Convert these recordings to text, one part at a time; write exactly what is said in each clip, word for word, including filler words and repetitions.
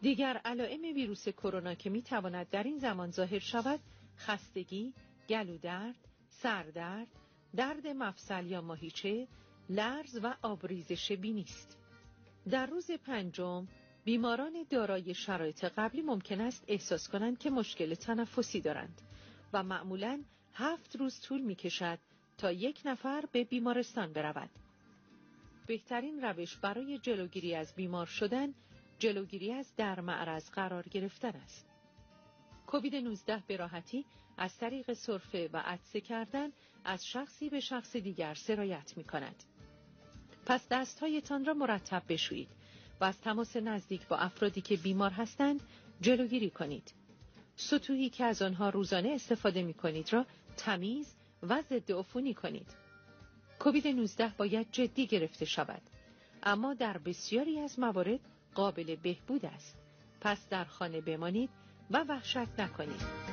دیگر علائم ویروس کرونا که میتواند در این زمان ظاهر شود خستگی، گلودرد، سردرد، درد مفصل یا ماهیچه، لرز و آبریزش بینی است. در روز پنجم بیماران دارای شرایط قبلی ممکن است احساس کنند که مشکل تنفسی دارند و معمولاً هفت روز طول می کشد تا یک نفر به بیمارستان برود. بهترین روش برای جلوگیری از بیمار شدن، جلوگیری از در معرض قرار گرفتن است. کووید نوزده به راحتی از طریق سرفه و عطسه کردن از شخصی به شخص دیگر سرایت می کند. پس دستهایتان را مرتب بشویید و از تماس نزدیک با افرادی که بیمار هستند جلوگیری کنید. سطوحی که از آنها روزانه استفاده می کنید را تمیز و ضد عفونی کنید. کووید نوزده باید جدی گرفته شود، اما در بسیاری از موارد قابل بهبود است. پس در خانه بمانید و وحشت نکنید.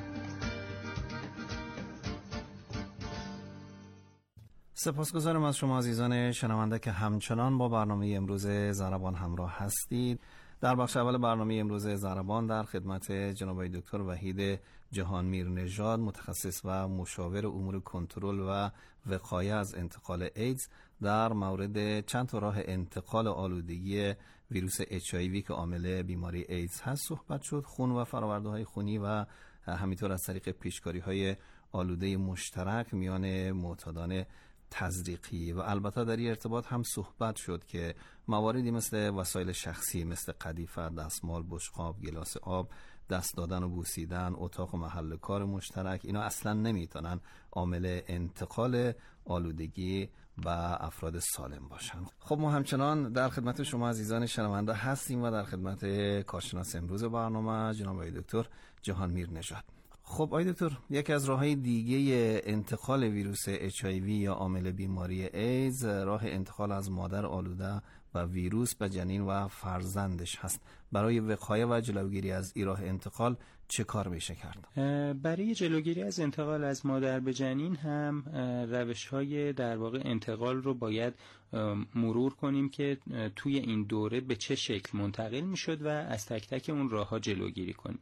سپاسگزارم از شما عزیزان شنونده که همچنان با برنامه امروز ضربان همراه هستید. در بخش اول برنامه امروز ضربان در خدمت جناب دکتر وحید جهانمیر نژاد، متخصص و مشاور امور کنترل و وقایه از انتقال ایدز، در مورد چند تا راه انتقال آلودگی ویروس اچ آی وی که عامل بیماری ایدز هست صحبت شد. خون و فرآورده‌های خونی و همینطور از طریق پیشکاری‌های آلوده مشترک میان معتادان تزریقی و البته در این ارتباط هم صحبت شد که مواردی مثل وسایل شخصی مثل قدیفه، دستمال، بشقاب، گلاس آب، دست دادن و بوسیدن، اتاق و محل کار مشترک، اینا اصلا نمیتونن عامل انتقال آلودگی و افراد سالم باشن. خب ما همچنان در خدمت شما عزیزان شنونده هستیم و در خدمت کارشناس امروز برنامه جناب آقای دکتر جهانمیر نژاد. خب آقای دکتر، یکی از راه‌های دیگه انتقال ویروس اچ آی وی یا عامل بیماری ایدز راه انتقال از مادر آلوده و ویروس به جنین و فرزندش هست. برای وقایه و جلوگیری از این راه انتقال چه کار میشه کرد؟ برای جلوگیری از انتقال از مادر به جنین هم روش‌های در واقع انتقال رو باید مرور کنیم که توی این دوره به چه شکل منتقل میشد و از تک تک اون راه‌ها جلوگیری کنیم.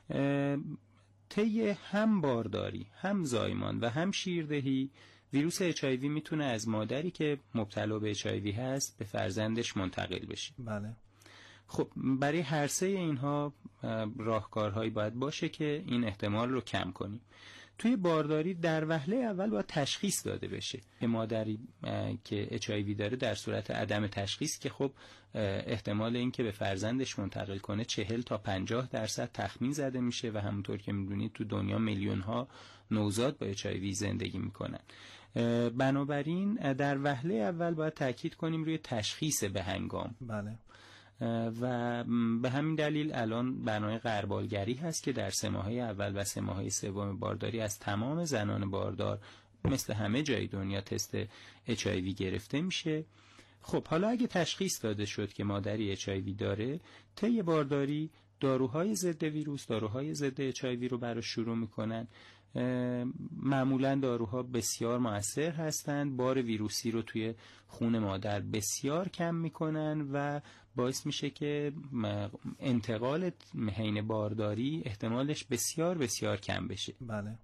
طی هم بارداری، هم زایمان و هم شیردهی ویروس اچ آی وی میتونه از مادری که مبتلا به اچ آی وی هست به فرزندش منتقل بشه. بله. خب برای هر سه اینها راهکارهایی باید باشه که این احتمال رو کم کنیم. توی بارداری در وهله اول باید تشخیص داده بشه که مادری که اچ آی وی داره در صورت عدم تشخیص که خب احتمال این که به فرزندش منتقل کنه چهل تا پنجاه درصد تخمین زده میشه و همونطور که میدونید تو دنیا میلیون ها نوزاد با اچ آی وی زندگی میکنن. بنابراین در وهله اول باید تاکید کنیم روی تشخیص به هنگام. بله. و به همین دلیل الان برنامه غربالگری هست که در سه ماهه اول و سه ماهه سوم بارداری از تمام زنان باردار مثل همه جای دنیا تست اچ آی وی گرفته میشه. خب حالا اگه تشخیص داده شد که مادری اچ آی وی داره، طی بارداری داروهای ضد ویروس، داروهای ضد اچ آی وی رو براش شروع میکنن. معمولا داروها بسیار مؤثر هستند، بار ویروسی رو توی خون مادر بسیار کم میکنن و باعث میشه که انتقال حین بارداری احتمالش بسیار بسیار کم بشه. بله.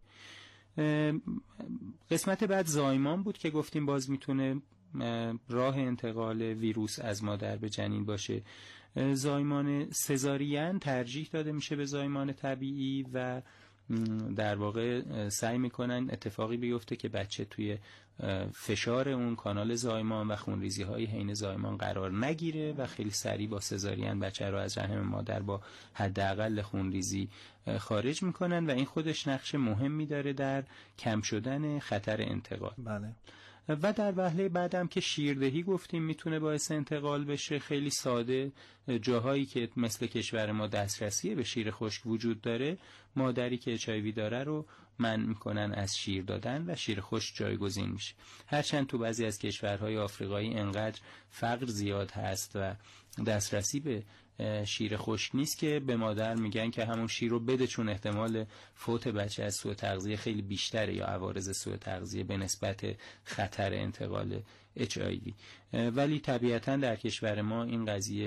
قسمت بعد زایمان بود که گفتیم باز میتونه راه انتقال ویروس از مادر به جنین باشه. زایمان سزارین ترجیح داده میشه به زایمان طبیعی و در واقع سعی میکنن اتفاقی بیفته که بچه توی فشار اون کانال زایمان و خونریزی های حین زایمان قرار نگیره و خیلی سریع با سزارین بچه رو از رحم مادر با حداقل خونریزی خارج میکنن و این خودش نقش مهمی داره در کم شدن خطر انتقال. بله. و در وهله بعدم که شیردهی گفتیم میتونه باعث انتقال بشه. خیلی ساده، جاهایی که مثل کشور ما دسترسی به شیر خشک وجود داره، مادری که اچ آی وی داره رو منع میکنن از شیر دادن و شیر خشک جایگزین میشه. هرچند تو بعضی از کشورهای آفریقایی انقدر فقر زیاد هست و دسترسی به شیر خشک نیست که به مادر میگن که همون شیر رو بده، چون احتمال فوت بچه از سوء تغذیه خیلی بیشتره یا عوارض سوء تغذیه به نسبت خطر انتقال اچ آی وی. ولی طبیعتاً در کشور ما این قضیه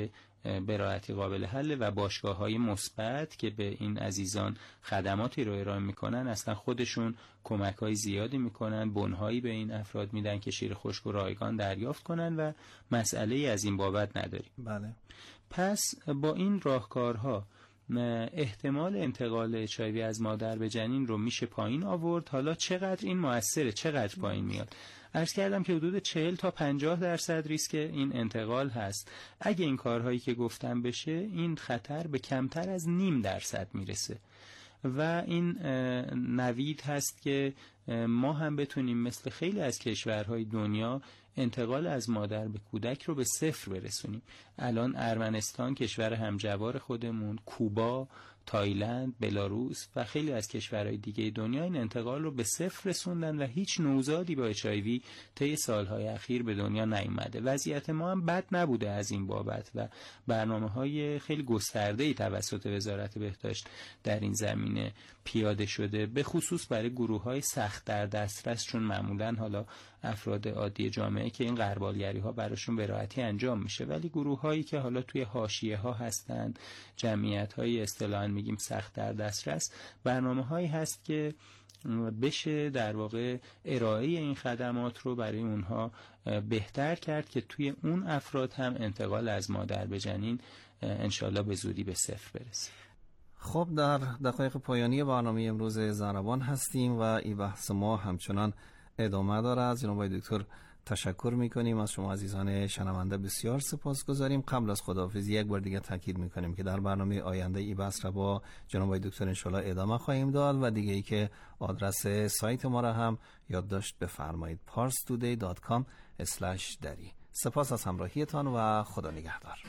به راحتی قابل حل و باشگاه‌های مثبت که به این عزیزان خدماتی رو ارائه میکنن اصلا خودشون کمک‌های زیادی میکنن، بنهایی به این افراد میدن که شیر خشک و رایگان دریافت کنن و مسئله‌ای از این بابت نداریم. بله. پس با این راهکارها احتمال انتقال اچ آی وی از مادر به جنین رو میشه پایین آورد. حالا چقدر این موثره، چقدر پایین میاد؟ عرض کردم که حدود چهل تا پنجاه درصد ریسک این انتقال هست. اگه این کارهایی که گفتم بشه این خطر به کمتر از نیم درصد میرسه و این نوید هست که ما هم بتونیم مثل خیلی از کشورهای دنیا انتقال از مادر به کودک رو به صفر برسونیم. الان ارمنستان کشور همجوار خودمون، کوبا، تایلند، بلاروس و خیلی از کشورهای دیگه دنیا این انتقال رو به صفر رسوندن و هیچ نوزادی با اچ آی وی طی سالهای اخیر به دنیا نیومده. وضعیت ما هم بد نبوده از این بابت و برنامه‌های خیلی گسترده‌ای توسط وزارت بهداشت در این زمینه پیاده شده، به خصوص برای گروه‌های سخت در دسترس، چون معمولاً حالا افراد عادی جامعه که این غربالگری‌ها براشون به راحتی انجام میشه، ولی گروه‌هایی که حالا توی حاشیه‌ها هستن، جمعیت‌های اصطلاحاً میگیم سخت در دسترس، برنامه‌هایی هست که بشه در واقع ارائه این خدمات رو برای اونها بهتر کرد که توی اون افراد هم انتقال از مادر به جنین انشالله به زودی به صفر برسه. خب در دقایق پایانی برنامه امروز ضربان هستیم و این بحث ما همچنان ادامه داره. از جناب دکتر تشکر میکنیم. از شما عزیزان شنونده بسیار سپاسگزاریم. قبل از خداحافظی یک بار دیگه تاکید میکنیم که در برنامه آینده ای بحث را با جناب دکتر انشالله ادامه خواهیم داد و دیگه ای که آدرس سایت ما را هم یادداشت بفرمایید پارس تودی دات کام اسلش دری. سپاس از همراهیتان و خدا نگهدار.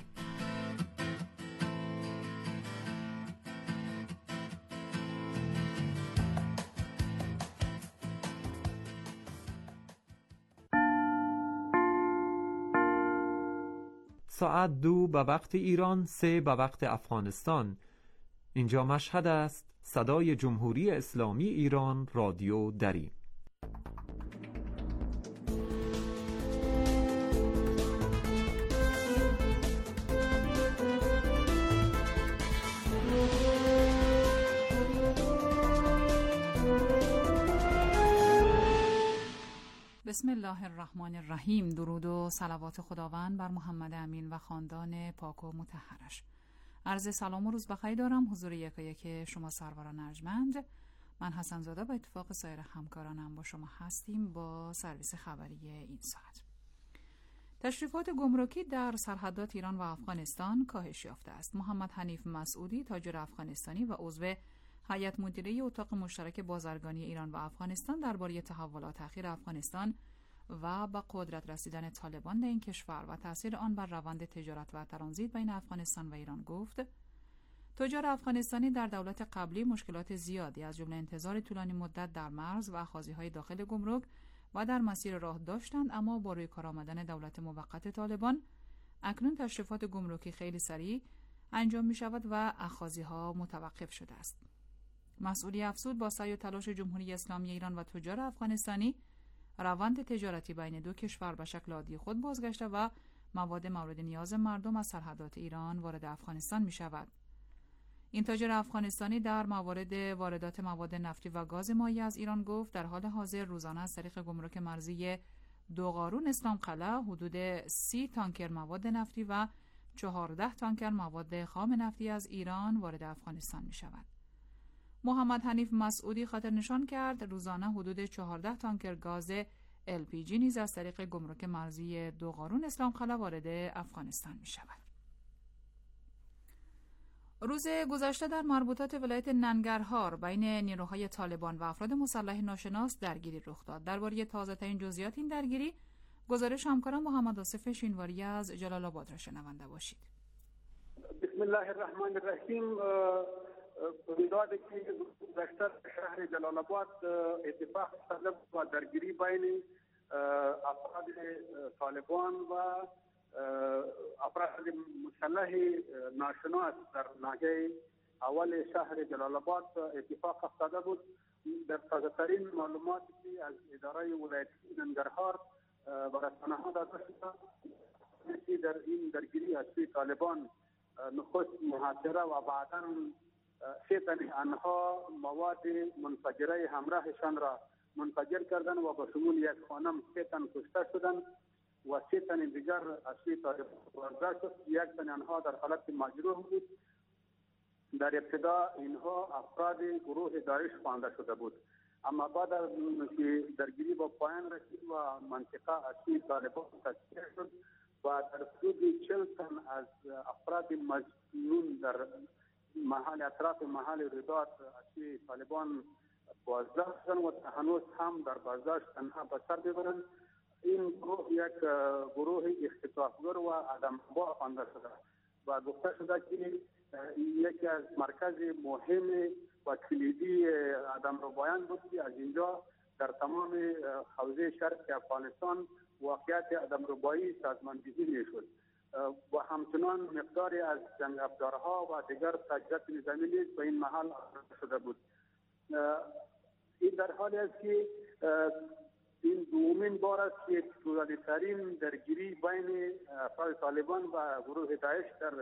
ساعت دو به وقت ایران، سه به وقت افغانستان. اینجا مشهد است. صدای جمهوری اسلامی ایران، رادیو دری. بسم الله الرحمن الرحیم. درود و صلوات خداوند بر محمد امین و خاندان پاک و مطهرش. عرض سلام و روز بخیر دارم حضور یکایک شما سروران ارجمند. من حسن زاده با اتفاق سایر همکارانم با شما هستیم با سرویس خبری این ساعت. تشریفات گمرکی در سرحدات ایران و افغانستان کاهش یافته است. محمد حنیف مسعودی، تاجر افغانستانی و عضو هیئت مدیره اتاق مشترک بازرگانی ایران و افغانستان درباره تحولات اخیر افغانستان و به قدرت رسیدن طالبان در این کشور و تاثیر آن بر روند تجارت و ترانزیت بین افغانستان و ایران گفت: تجار افغانستانی در دولت قبلی مشکلات زیادی از جمله انتظار طولانی مدت در مرز و اخاذی‌های داخل گمرک و در مسیر راه داشتند، اما با روی کار آمدن دولت موقت طالبان اکنون تشریفات گمرکی خیلی سریع انجام می شود و اخاذی‌ها متوقف شده است. مسئولی افزود با سعی و تلاش جمهوری اسلامی ایران و تجار افغانستانی روند تجارتی بین دو کشور به شکل عادی خود بازگشته و مواد مورد نیاز مردم از سرحدات ایران وارد افغانستان می شود. این تاجر افغانستانی در موارد واردات مواد نفتی و گاز مایع از ایران گفت در حال حاضر روزانه از طریق گمرک مرزی دوقارون اسلام قلعه حدود سی تانکر مواد نفتی و چهارده تانکر مواد خام نفتی از ایران وارد افغانستان می شود. محمد حنیف مسعودی خاطر نشان کرد روزانه حدود چهارده تانکر گاز ال پی جی نیز از طریق گمرک مرزی دوقارون اسلام قلعه وارد افغانستان می شود. روز گذشته در مربوطات ولایت ننگرهار بین نیروهای طالبان و افراد مسلح ناشناس درگیری رخ داد. درباره تازه‌ترین جزئیات این درگیری گزارش همکارم محمد آصف شینواری از جلال آباد را شنونده باشید. بسم الله الرحمن الرحیم. رویدادی که گذشته شهر جلال آباد اتفاق افتاده و درگیری بین افراد طالبان و افراد مسلح ناشناس در ناحیه اول شهر جلال آباد اتفاق افتاده بود. در تازه‌ترین معلوماتی که از اداره ولایتی ننگرهار و رسانه‌ها داده شده، که در این درگیری از سوی طالبان نخست محاصره و بعدا سه تن آنها مواد منفجره همراهشان را منفجر کردن و به شمول یک خانم سه تن کشته شدند و سه تن دیگر از سوی طالبان بازداشت شد. یک تن آنها در حالت مجروح بود. در ابتدا اینها افراد گروه داعش خوانده شده بود، اما بعد از که درگیری با پایان رسید و منطقه از سوی طالبان تسخیر شد و در حدود چهل تن از افراد مجنون در محل اطراف محل رباط از سوی طالبان بازداشت شدند و هنوز هم در بازداشت تنها به سر ببرند. این گروه یک گروه اختطافگر و آدم‌ربا خوانده شده و گفته شده که یکی از مرکز مهم و کلیدی آدم‌ربایان بود که از اینجا در تمام حوزه شرق افغانستان واقعیت آدم‌ربایی سازماندهی میشد و همچنان مقداری از جنگ افزارها و دیگر تجهیزات نظامی نیز به این محل آورده شده بود. این در حالی است که این دومین بار است که طولانی‌ترین درگیری بین افراد طالبان و گروه داعش در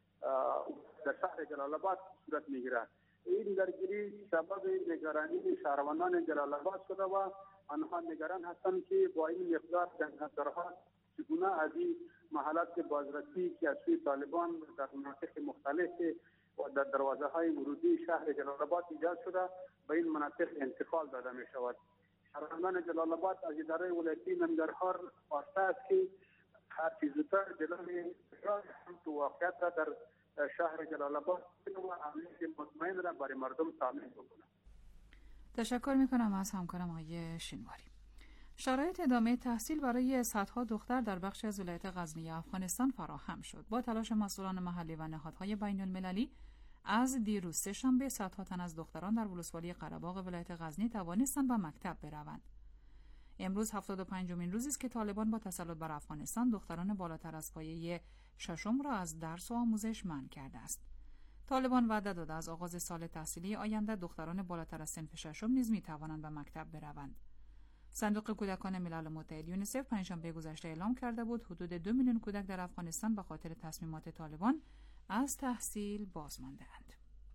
در شهر جلال آباد صورت میگیرد. این درگیری سبب نگرانی شهروندان جلال آباد شده و آنها نگران هستند که با این مقدار جنگ افزارها چگونه از این محلات بازرسی که از سوی طالبان در مناطق مختلف و در دروازه های ورودی شهر جلال آباد ایجاد شده به این مناطق انتقال داده می شود. شهروندان جلال آباد از اداره ولایتی ننگرهار خواسته است که هر چیز زودتر جلوی هم تو واقعیت را در شهر جلال آباد و امنیت مطمئن را برای مردم تامین بکنند. تشکر میکنم از همکارم آقای شینواری. شرایط ادامه تحصیل برای صدها دختر در بخش از ولایت غزنی افغانستان فراهم شد. با تلاش مسئولان محلی و نهادهای بین المللی از دیروز سه‌شنبه صدها تن از دختران در ولسوالی قره‌باغ ولایت غزنی توانستند به مکتب بروند. امروز هفتاد و پنجمین روزی است که طالبان با تسلط بر افغانستان دختران بالاتر از پایه ششم را از درس و آموزش منع کرده است. طالبان وعده داده از آغاز سال تحصیلی آینده دختران بالاتر از صنف ششم نیز می‌توانند به مکتب بروند. صندوق کودکان ملل متحد یونیسف پنجشنبه گذشته اعلام کرده بود حدود دو میلیون کودک در افغانستان به خاطر تصمیمات طالبان از تحصیل بازمانده‌اند.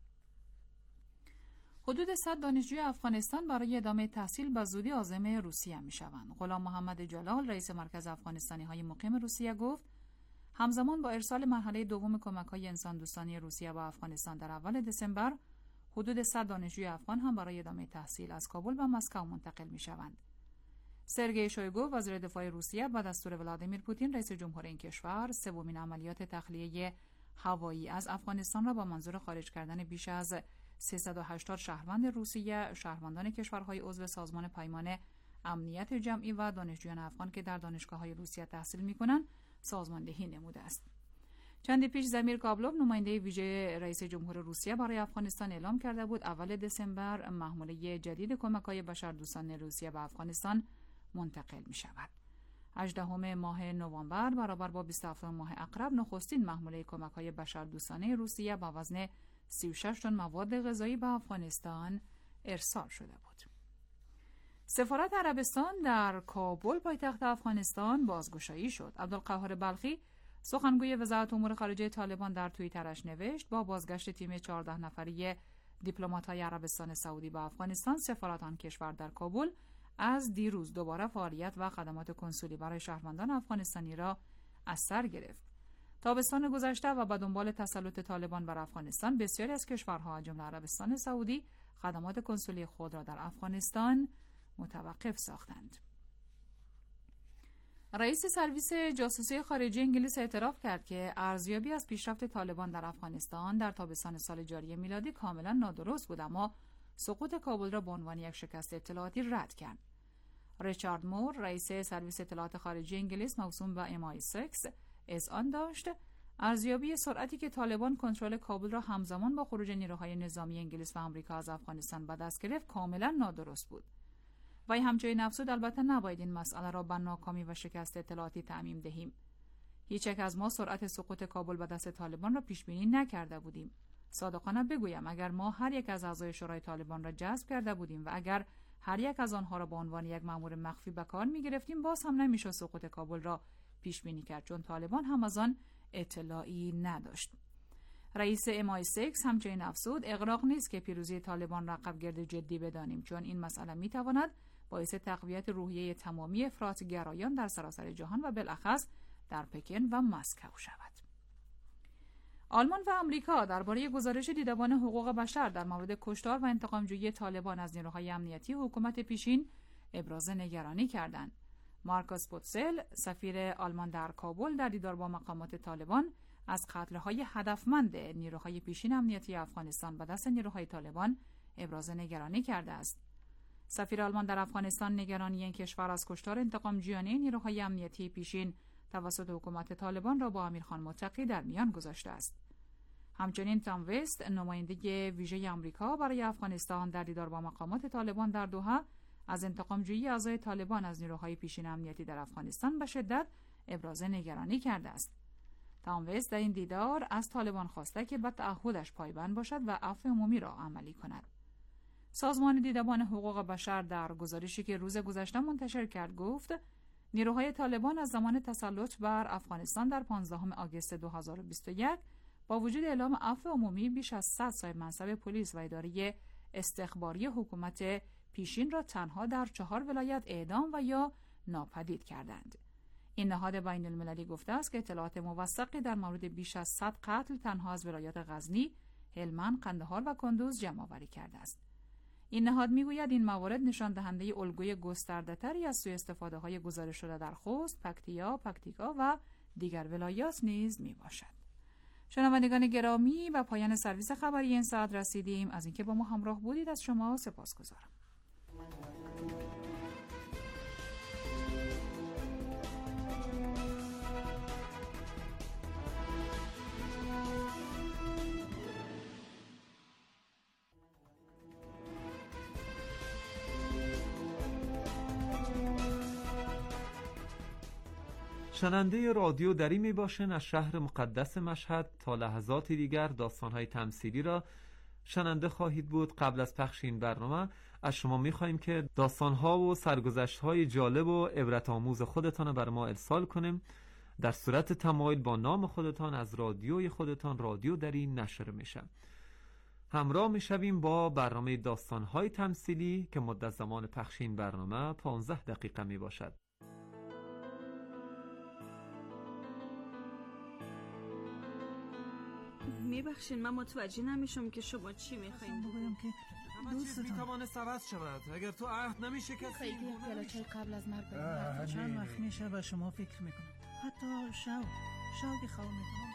حدود صد دانشجوی افغانستان برای ادامه تحصیل به زودی عازم روسیه می‌شوند. غلام محمد جلال رئیس مرکز افغانستانی‌های مقیم روسیه گفت همزمان با ارسال مرحله دوم کمک‌های انسان‌دوستانه روسیه به افغانستان در اول دسامبر حدود صد دانشجوی افغان هم برای ادامه تحصیل از کابل به مسکو منتقل می‌شوند. سرگئی شویگو وزیر دفاع روسیه به دستور ولادیمیر پوتین رئیس جمهور این کشور سومین عملیات تخلیه هوایی از افغانستان را با منظور خارج کردن بیش از سیصد و هشتاد شهروند روسیه، شهروندان کشورهای عضو سازمان پیمان امنیت جمعی و دانشجویان افغان که در دانشگاه‌های روسیه تحصیل می‌کنند سازماندهی نموده است. چندی پیش زمیر کابلوف نماینده ویژه رئیس جمهور روسیه برای افغانستان اعلام کرده بود اول دسامبر محموله جدید کمک‌های بشردوستانه روسیه به افغانستان منتقل می شود. هجدهم ماه نوامبر برابر با بیست و هفتم ماه عقرب نخستین محموله کمک‌های بشردوستانه روسیه با وزن سی و شش تن مواد غذایی به افغانستان ارسال شده بود. سفارت عربستان در کابل پایتخت افغانستان بازگشایی شد. عبدالقهار بلخی سخنگوی وزارت امور خارجه طالبان در توییترش نوشت با بازگشت تیم چهارده نفری دیپلمات‌های عربستان سعودی به افغانستان سفارت آن کشور در کابل از دیروز دوباره فعالیت و خدمات کنسولی برای شهروندان افغانستانی را از سر گرفت. تابستان گذشته و به دنبال تسلط طالبان بر افغانستان بسیاری از کشورها از جمله عربستان سعودی خدمات کنسولی خود را در افغانستان متوقف ساختند. رئیس سرویس جاسوسی خارجی انگلیس اعتراف کرد که ارزیابی از پیشرفت طالبان در افغانستان در تابستان سال جاری میلادی کاملا نادرست بود، اما سقوط کابل را به عنوان یک شکست اطلاعاتی رد کرد. ریچارد مور رئیس سرویس اطلاعات خارجی انگلیس موسوم به ام آی شش اذعان داشت ارزیابی سرعتی که طالبان کنترل کابل را همزمان با خروج نیروهای نظامی انگلیس و آمریکا از افغانستان به دست گرفت کاملا نادرست بود. وی همچنین افزود البته نباید این مسئله را به ناکامی و شکست اطلاعاتی تعمیم دهیم. هیچ یک از ما سرعت سقوط کابل به دست طالبان را پیش بینی نکرده بودیم. صادقانه بگویم اگر ما هر یک از اعضای شورای طالبان را جذب کرده بودیم و اگر هر یک از آنها را به عنوان یک مأمور مخفی به کار می گرفتیم باز هم نمیشد سقوط کابل را پیش بینی کرد، چون طالبان هم از آن اطلاعی نداشت. رئیس ام آی سیکس همچنین افزود اغراق نیست که پیروزی طالبان را عقب‌گرد جدی بدانیم، چون این مسئله میتواند باعث تقویت روحیه تمامی افراط‌گرایان در سراسر جهان و بالاخص در پکن و مسکو شود. آلمان و آمریکا درباره گزارش دیدبان حقوق بشر در مورد کشتار و انتقام‌جویی طالبان از نیروهای امنیتی حکومت پیشین ابراز نگرانی کردند. مارکوس پوتسل، سفیر آلمان در کابل، در دیدار با مقامات طالبان از قتل‌های هدفمند نیروهای پیشین امنیتی افغانستان به دست نیروهای طالبان ابراز نگرانی کرده است. سفیر آلمان در افغانستان نگرانی این کشور از کشتار انتقام‌جویانه نیروهای امنیتی پیشین توسط حکومت طالبان را با امیرخان متقی در میان گذاشته است. همچنین تام وست، نماینده ویژه آمریکا برای افغانستان، در دیدار با مقامات طالبان در دوحه از انتقام‌جویی اعضای طالبان از نیروهای پیشین امنیتی در افغانستان به شدت ابراز نگرانی کرده است. تام وست در این دیدار از طالبان خواسته که به تعهدش پایبند باشد و عفو عمومی را عملی کند. سازمان دیدبان حقوق بشر در گزارشی که روز گذشته منتشر کرد گفت نیروهای طالبان از زمان تسلط بر افغانستان در پانزدهم آگوست دو هزار و بیست و یک با وجود اعلام عفو عمومی بیش از صد صاحب منصب پلیس و اداره استخباری حکومت پیشین را تنها در چهار ولایت اعدام و یا ناپدید کردند. این نهاد بین المللی گفته است که اطلاعات موثقی در مورد بیش از صد قتل تنها از ولایات غزنی، هلمند، قندهار و کندوز جمع آوری کرده است. این نهاد میگوید این موارد نشان دهنده الگوی گسترده‌تری از سوء استفاده‌های گزارش شده در خوست، پکتیا، پکتیکا و دیگر ولایات نیز میباشد. شنوندگان گرامی، به پایان سرویس خبری این ساعت رسیدیم. از اینکه با ما همراه بودید از شما سپاسگزارم. شنونده رادیو دری می باشین از شهر مقدس مشهد. تا لحظات دیگر داستان‌های تمثیلی را شنونده خواهید بود. قبل از پخش این برنامه از شما می خواهیم که داستان‌ها و سرگذشت‌های جالب و عبرت آموز خودتان را بر ما ارسال کنیم. در صورت تمایل با نام خودتان از رادیوی خودتان رادیو دری نشر میشه. همراه میشویم با برنامه داستان‌های تمثیلی که مدت زمان پخش این برنامه پانزده دقیقه می باشد. میبخشین من متوجه نمیشم که شما چی میخواین بگویم که دوستتان میتوانست عوض شود اگر تو عهد نمیشه کسی خیلی پیالچه قبل از مرگ بریم. چند وقت میشه و شما فکر میکنم حتی شو شو که خواه میکنم.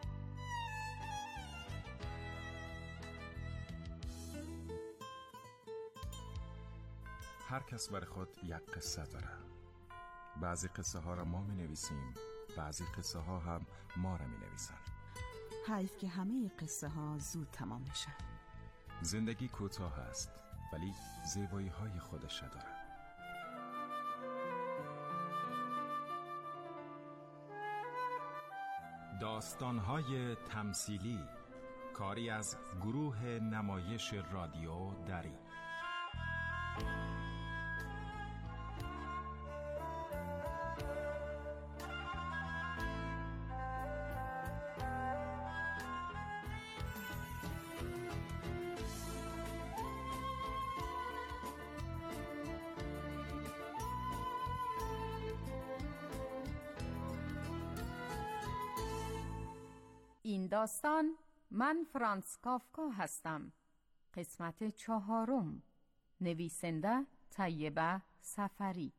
هر کس بر خود یک قصه داره. بعضی قصه ها را ما می نویسیم، بعضی قصه ها هم ما را می نویسن. حیف که همه قصه ها زود تمام میشن. زندگی کوتاه است ولی زیبایی های خودش داره. داستان های تمثیلی، کاری از گروه نمایش رادیو دری. این داستان من فرانس کافکا هستم. قسمت چهارم. نویسنده طیبه سفری.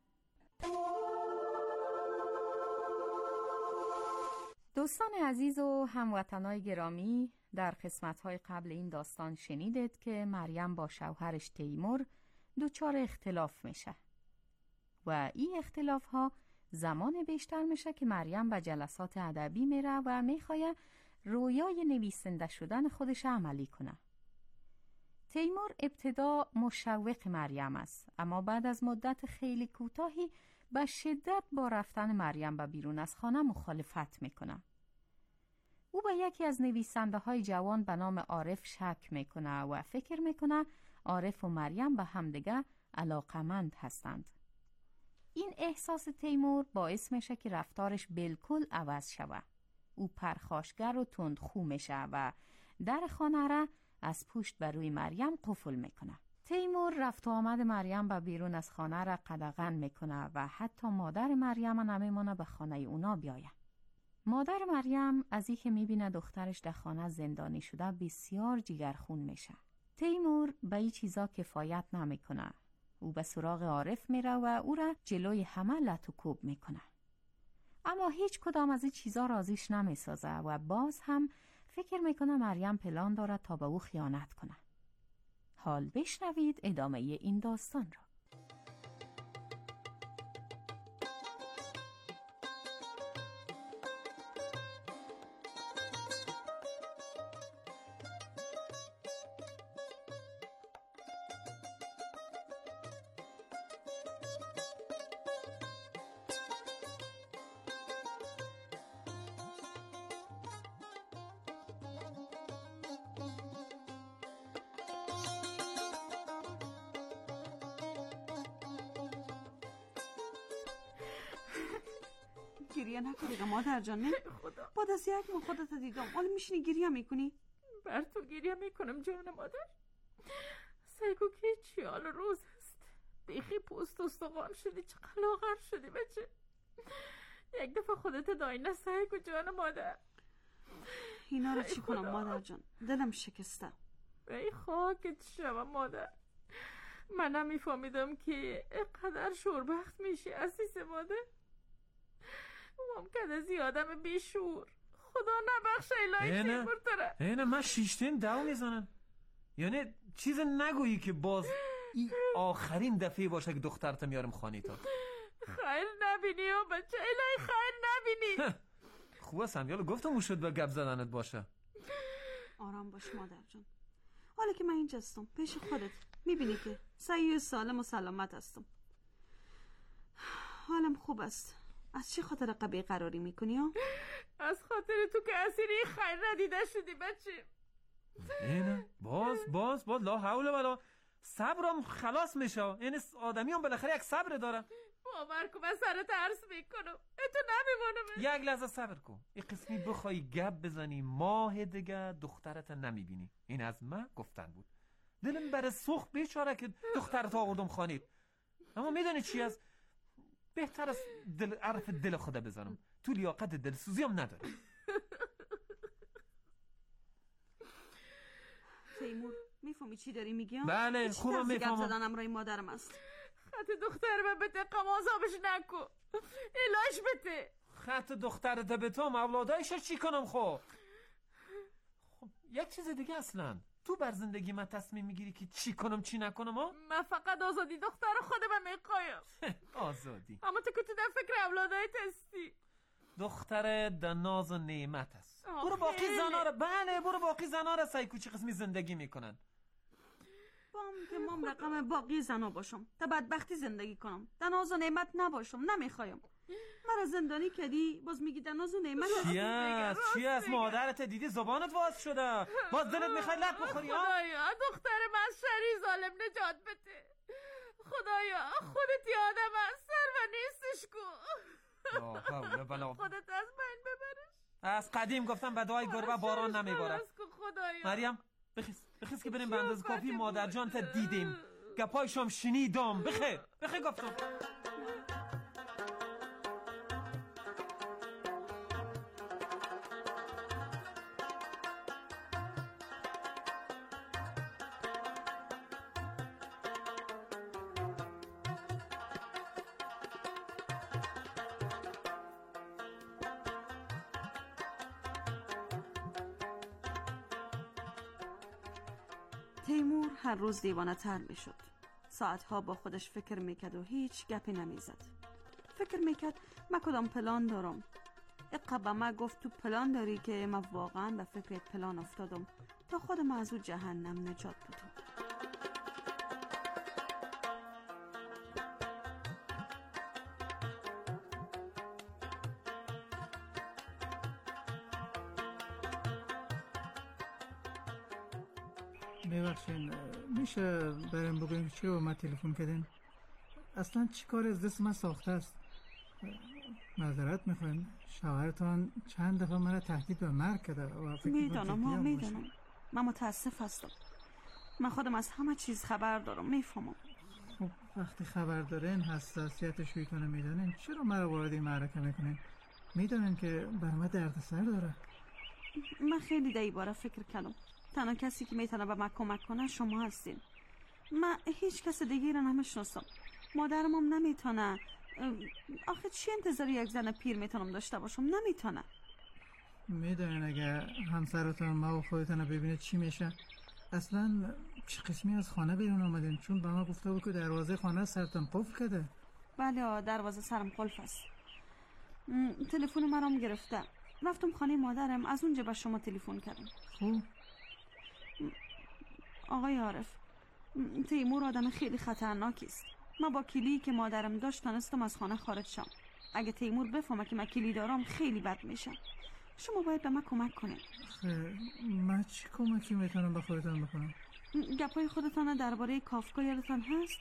دوستان عزیز و هموطنای گرامی، در قسمت‌های قبل این داستان شنیدید که مریم با شوهرش تیمور دچار اختلاف میشه و این اختلاف ها زمان بیشتر میشه که مریم به جلسات ادبی میره و میخواه رویای نویسنده شدن خودش عملی کنه. تیمور ابتدا مشوق مریم است، اما بعد از مدت خیلی کوتاهی به شدت با رفتن مریم به بیرون از خانه مخالفت میکنه. او به یکی از نویسنده های جوان به نام عارف شک میکنه و فکر میکنه عارف و مریم به همدیگه علاقمند هستند. این احساس تیمور باعث میشه که رفتارش بالکل عوض شوه. او پرخاشگر و تندخو میشه و در خانه را از پشت بر روی مریم قفل میکنه. تیمور رفت و آمد مریم به بیرون از خانه را قدغن میکنه و حتی مادر مریم نمیمونه به خانه اونا بیایه. مادر مریم از اینکه میبینه دخترش در خانه زندانی شده بسیار جگرخون میشه. تیمور به این چیزا کفایت نمیکنه. او به سراغ عارف میره و او را جلوی همه لط و کوب میکنه. اما هیچ کدام از این چیزا راضیش نمیسازه و باز هم فکر میکنه مریم پلان داره تا به او خیانت کنه. حال بشنوید ادامه این داستان را. گریه نکنی مادر جان. نه خدا، بعد از یک ماه خودت دیدم حالا میشینی گریه میکنی؟ بر تو گریه میکنم جان مادر. سیگو که چی حال روز است، بیخی پوست استخوان شدی، چه قلاغر شدی بچه. یک دفعه خودت داینه سیگو جان مادر. اینا رو چی کنم مادر جان؟ دلم شکسته. ای خاکت شوم مادر. من نمیفهمیدم که اینقدر شوربخت میشی عزیز مادر. ممکن از این آدم بیشور. خدا نبخشه الهی تیمور تره. اینه من شیشتین دو میزنم. یعنی چیز نگویی که باز این آخرین دفعه باشه که دخترت میارم خانی تا. خیر نبینی و بچه الهی خیر نبینی. خوبه سمیال گفتم او شد به گپ زدنت باشه. آرام باش مادر جان. حالا که من اینجا هستم پیش خودت میبینی که صحیح و سالم و سلامت هستم. حالم خوب است. از چه خاطر قبیه قراری میکنی ها؟ از خاطر تو که اسیری خیر ندیده شدی بچه. اینه باز باز باز لا حول ولا صبرم خلاص میشه. این آدمی هم بالاخره یک صبر داره. باور کن من سر ترس میکنم. تو نمیمونم. یک لحظه صبر کن. این قسمی بخوای گپ بزنی ماه دیگه دخترت نمیبینی. این از من گفتن بود. دلم بر سوخت بیچاره که دخترت آوردم خانید. اما میدونی چی از بهتر از دل عرف دل خدا بزنم. تو لیاقت دلسوزی هم نداره. تیمور میفهمی چی داری میگی؟ بله خوبم میفهمم. گپ زدن امرای مادرم است. خط دختر من بده قمازابش نکو. الاش بده. خط دخترت به تو اولادایش چی کنم خب؟ خب یک چیز دیگه اصلا تو بر زندگی من تصمیم میگیری که چی کنم چی نکنم ها؟ من فقط آزادی دختر خودم میخوایم. آزادی؟ اما تو که تو در فکر اولادایت هستی. دختر در ناز و نعمت است. برو باقی زنا رو بله برو باقی زنا رو سعی کوچی قسمی زندگی میکنن. بام که مام رقم باقی زنا باشم تا بدبختی زندگی کنم. در ناز و نعمت نباشم نمیخوایم. مرا زندانی کردی باز میگی در ناز و نعمت. چی است چی است مادرت دیدی زبانت واز شده. باز دلت میخوای لط بخوری ها؟ خدایا دختر من شری ظالم نجات بده. خدایا خودت یادم از سر و نیستش کو. خودت از بین ببرش. از قدیم گفتم به دعای گربه باران نمیبارد. مریم بخیز بخیز که بریم به اندازه کافی مادر جان تا دیدیم. گپایشم شنیدم. بخیر بخیر گفتم. تیمور هر روز دیوانه تر می شد. ساعتها با خودش فکر میکرد و هیچ گپی نمیزد. فکر میکرد من کدام پلان دارم. اقبا ما گفت تو پلان داری که من واقعا به فکر پلان افتادم تا خودم از او جهنم نجات بدم. ببخشین میشه برم بگویم چی رو ما تلفن کردین؟ اصلا چی کار از دست من ساخته است؟ معذرت میخوایم، شوهرتان چند دفعه من تهدید به مرگ کرده و فکر میدانم ما میدانم من متاسف هستم. من خودم از همه چیز خبر دارم، میفهمم. خب وقتی خبر دارین، حساسیت شویتانه میدانین، چرا مرا وارد این معرکه میکنین؟ میدانین که بر من دردسر داره. من خیلی در این باره فکر کردم. تنها کسی که میتونه به من کمک کنه شما هستین. من هیچ کس دیگه را نمیشناسم. مادرم هم نمیتونه. آخه چی انتظاری یک زن پیر میتونم داشته باشم؟ نمیتونه. میدونین اگه همسرتان ما و خودتان ببینه چی میشه؟ اصلا چه قسمی از خانه بیرون آمدین؟ چون به ما گفته بود که دروازه خانه سرتان قفل کرده. بله دروازه سرم قفل است. تلفن مرام گرفته. رفتم خانه مادرم، از اونجا به شما تلفن کردم. خوب. آقای عارف، تیمور آدم خیلی خطرناکی است. من با کلی که مادرم داشت تونستم از خانه خارج شم. اگه تیمور بفهمه که من کلی دارم خیلی بد میشه. شما باید به من کمک کنید. من چی کمکی میتونم به خودتان بکنم؟ گپای خودتان درباره کافکا یادتان هست؟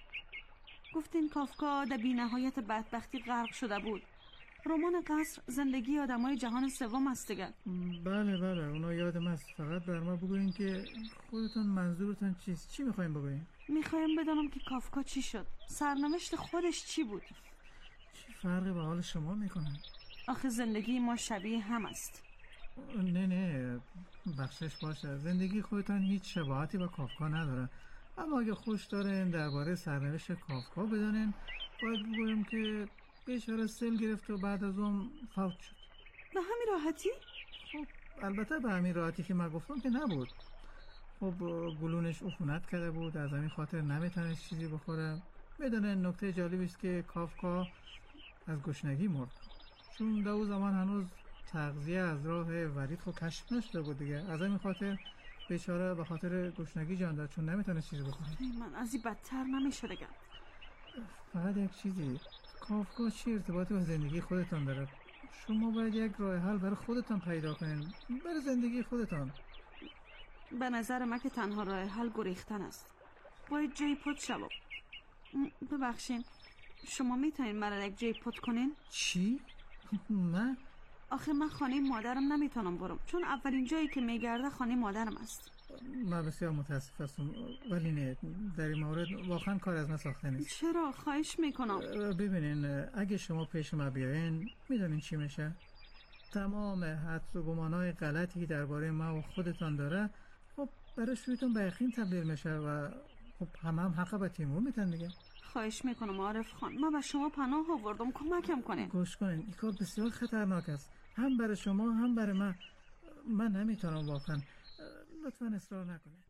گفتین کافکا در بی‌نهایت بدبختی غرق شده بود. رمان قصر زندگی آدمای جهان سوم است دیگه. بله بله اونا یادم است. فقط بر ما بگوین که خودتون منظورتون چیست؟ چی میخوایم بگوین؟ میخوایم بدونم که کافکا چی شد، سرنوشت خودش چی بود. چی فرقی به حال شما میکنه؟ آخه زندگی ما شبیه هم است. نه نه بخشش باشه، زندگی خودتان هیچ شباهتی با کافکا نداره. اما اگه خوش دارین درباره سرنوشت کافکا بدانین، باید بگویم که بیچاره سیل گرفت و بعد از اون فوت شد. به همین راحتی؟ خب البته به همین راحتی که من گفتم که نبود. خب گلونش عفونت کرده بود، از همین خاطر نمیتونست چیزی بخوره. میدونن نکته جالبی است که کافکا از گشنگی مرد، چون در اون زمان هنوز تغذیه از راه ورید خود کشف نشده بود دیگه. از همین خاطر بیچاره به خاطر گشنگی جان داد، چون نمیتونست چیزی بخوره. من از این بدتر نمیشه دیگه. فقط یک چیزی، کافکا چی ارتباطی با زندگی خودتان داره؟ شما باید یک راه حل برای خودتان پیدا کنین، برای زندگی خودتان. به نظر من که تنها راه حل گریختن است. باید جای پد شوم. ببخشین، شما میتونین مرا یک جای پد کنین؟ چی؟ نه؟ آخه من خانه مادرم نمیتونم برم، چون اولین جایی که میگرده خانه مادرم است. من بسیار متاسف هستم، ولی نه، در این مورد واقعا کار از من ساخته نیست. چرا؟ خواهش میکنم. ببینین اگه شما پیش ما بیاین میدونین چی میشه؟ تمام حدس و گمانهای غلطی درباره ما و خودتان داره خب برای شویتون به یقین تبدیل میشه و خب همه هم حق به تیمور میتن دیگه. خواهش میکنم عارف خان، من به شما پناه آوردم، کمکم کنین. گوش کنین، این کار بسیار خطرناک است، هم برای شما هم برای من. من نمیتونم واقعا، لطفا اصرار نکنین.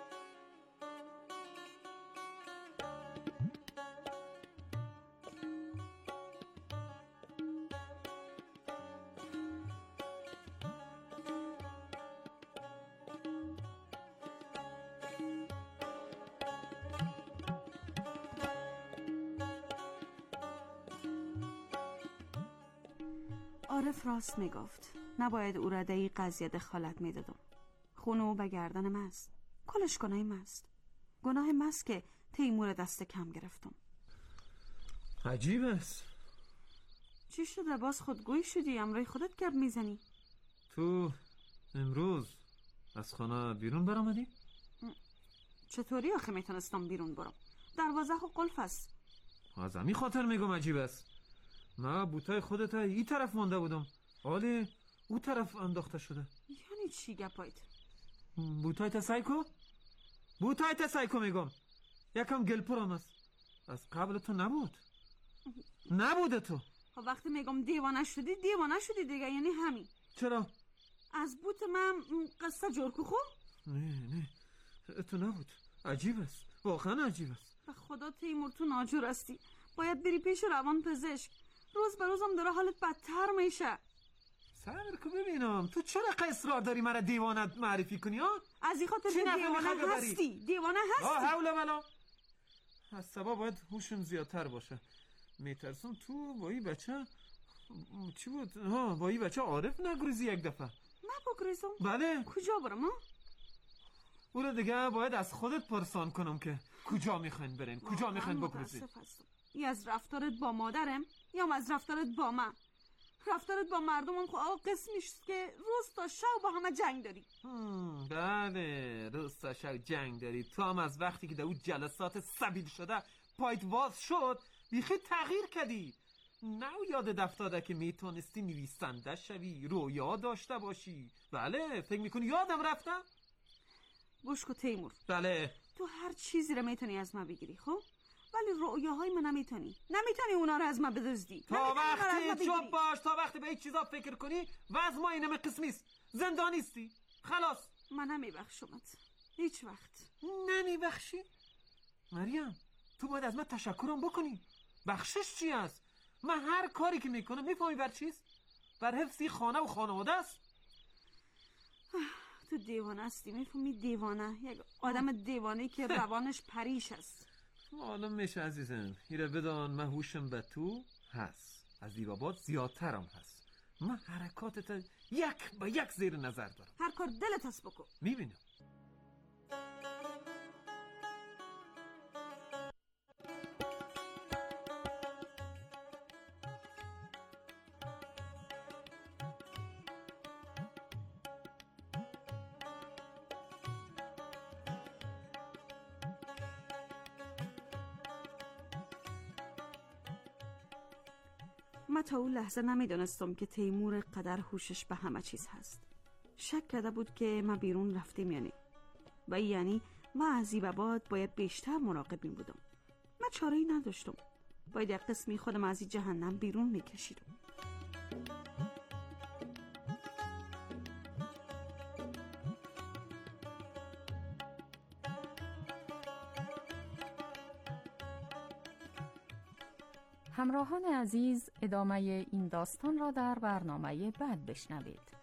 عارف راست میگفت، نباید او را در این قضیه دخالت میدادم. خون او به گردن من است، کلش گناه من است. گناه من است که تیمور دست کم گرفتم. عجیب است. چی شده باز خودگویی شدی؟ امروی خودت گرد میزنی؟ تو امروز از خانه بیرون برآمدی؟ چطوری آخه میتونستم بیرون برم؟ دروازه خود قلف است. از همین خاطر میگم عجیب است. من بوتای خودت ای طرف مانده بودم، حالی او طرف انداخته شده. یعنی چی گپایت؟ بوتای تسایکو؟ بوتای تسایکو میگم، یکم گلپرم است. از قبل تو نبود. نبوده تو. خب وقتی میگم دیوانه شدی دیوانه شدی دیگه، یعنی همین. چرا؟ از بوت من قصه جور کو خو؟ نه نه تو نبود. عجیب است، واقعا عجیب است. به خدا تیمور تو ناجور هستی، باید بری پیش روان پزشک. روز به روزم داره حالت بدتر میشه. صبر کن ببینم تو چرا اصرار داری مرا دیوانه معرفی کنی ها؟ از این خاطر دیوانه هستی. دیوانه هستی. آه حول ولا. از سبا باید هوشم زیادتر باشه. میترسم تو با این بچه چی بود؟ ها با این بچه عارف نگریزی یک دفعه. من بگریزم؟ بله. کجا برم ها؟ اون دیگه باید از خودت پرسان کنم که کجا میخواین برین، کجا میخواین بگریزی. یا از رفتارت با مادرم یا از رفتارت با من. رفتارت با مردمم خب آقا قسمیش که روز تا شب با همه جنگ داری. بله روز تا شب جنگ داری. تو هم از وقتی که در اون جلسات سبیل شده پایت واز شد بیخی تغییر کردی. نه یاد دفتاده که میتونستی نویسنده شوی، رویا داشته باشی. بله فکر میکنی یادم رفتم؟ گوش کن تیمور. بله تو هر چیزی رو میتونی از من بگیری خب، ولی رویاهای من نمیتونی نمیتونی اونا رو از من بدزدی. تا وقتی چوب باش، تا وقتی به این چیزا فکر کنی و از ما اینم قسمیست زندانیستی. خلاص من نمیبخشمت هیچ وقت. نمیبخشی؟ مریم تو باید از من تشکرم بکنی. بخشش چی است؟ من هر کاری که میکنم میفهمی بر چیست؟ بر حفظی خانه و خانواده است. تو دیوانه هستی، میفهمی؟ دیوانه، یک آدم دیوانه که روانش پریش است. معلوم میشه عزیزم. ایره بدان من هوشم به تو هست، از دیوابات زیادترم هست. من حرکاتت یک با یک زیر نظر دارم. هر کار دلت هست بکن. میبینم. من تا اون لحظه نمیدونستم که تیمور قدر هوشش به همه چیز هست. شک کرده بود که ما بیرون رفتیم یعنی و یعنی ما از این به بعد باید بیشتر مراقب بودم. من چاره‌ای نداشتم، باید یک قسمی خودم از این جهنم بیرون میکشیدم. همراهان عزیز، ادامه این داستان را در برنامه بعد بشنوید.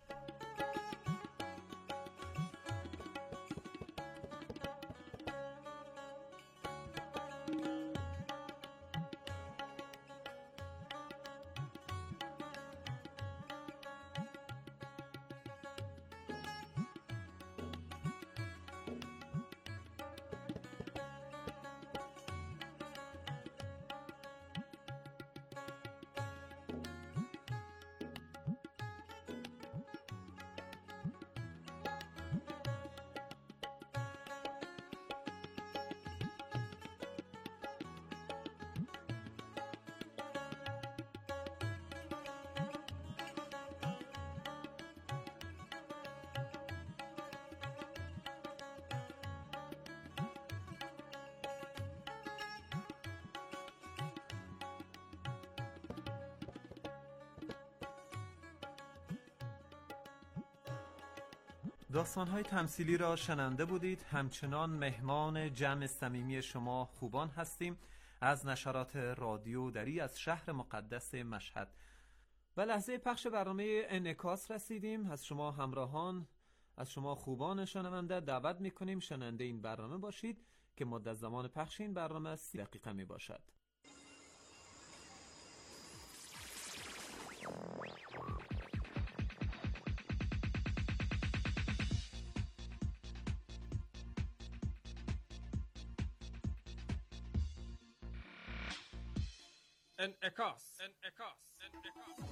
داستان‌های تمثیلی را شنونده بودید. همچنان مهمان جمع صمیمی شما خوبان هستیم از نشرات رادیو دری از شهر مقدس مشهد. به لحظه پخش برنامه انعکاس رسیدیم. از شما همراهان، از شما خوبان شنونده دعوت می‌کنیم شنونده این برنامه باشید که مدت زمان پخش این برنامه سی دقیقه می باشد. انعکاس انعکاس انعکاس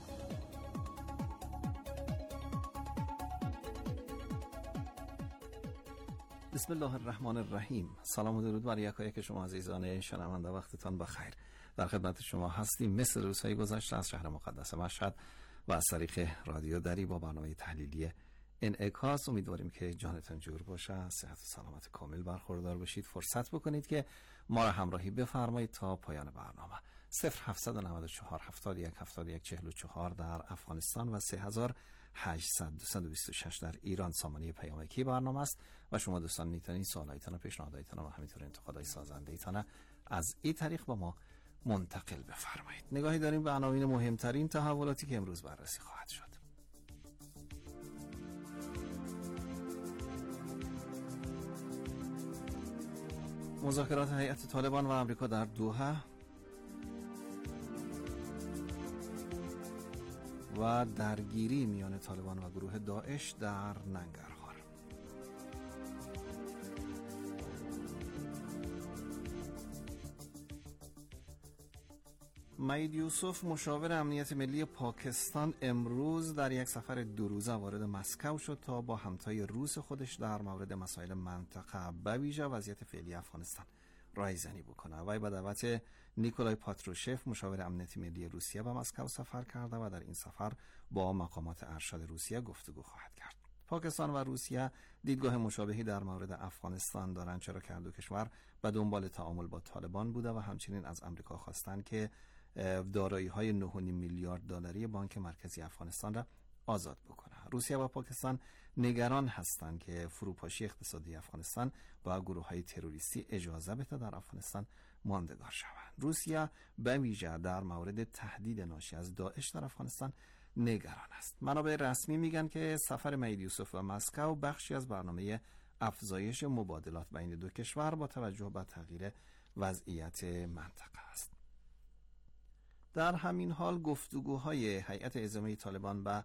بسم الله الرحمن الرحیم. سلام و درود بر یکایک شما عزیزان شنونده، وقتتان بخیر. در خدمت شما هستیم مثل روزهای گذشته از شهر مقدس مشهد و از طریق رادیو دری با برنامه تحلیلی انعکاس. امیدواریم که جانتان جور باشه، صحت و سلامت کامل برخوردار باشید. فرصت بکنید که ما را همراهی بفرمایید تا پایان برنامه. صفر هفتصد و نود و چهار هفتاد و یک هفتاد و یک چهل و چهار در افغانستان و سه هزار و هشتصد دویست و بیست و شش در ایران سامانه پیامکی برنامه است و شما دوستان میتونید سوالایتان و پیشنهاداتتان و همینطور انتقادهای سازنده ایتان از این طریق با ما منتقل بفرمایید. نگاهی داریم به عناوین مهمترین تحولاتی که امروز بررسی خواهد شد. مذاکرات هیئت طالبان و آمریکا در دوحه و درگیری میان طالبان و گروه داعش در ننگرهار. مجید یوسف مشاور امنیت ملی پاکستان امروز در یک سفر دو روزه وارد مسکو شد تا با همتای روس خودش در مورد مسائل منطقه به ویژه وضعیت فعلی افغانستان رایزنی بکنه. وی به دعوت نیکولای پاتروشف مشاور امنیت ملی روسیه به مسکو سفر کرده و در این سفر با مقامات ارشد روسیه گفتگو خواهد کرد. پاکستان و روسیه دیدگاه مشابهی در مورد افغانستان دارند، چرا که هر دو کشور به دنبال تعامل با طالبان بوده و همچنین از آمریکا خواستند که دارایی‌های نه و نیم میلیارد دلاری بانک مرکزی افغانستان را آزاد بکنه. روسیه و پاکستان نگران هستند که فروپاشی اقتصادی افغانستان با گروه‌های تروریستی اجازه بده در افغانستان ماندگار شوند. روسیه به ویژه در مورد تهدید ناشی از داعش در افغانستان نگران است. منابع رسمی میگن که سفر مجید یوسف و مسکو بخشی از برنامه افزایش مبادلات بین دو کشور با توجه به تغییر وضعیت منطقه است. در همین حال گفتگوهای هیئت اعزامی طالبان به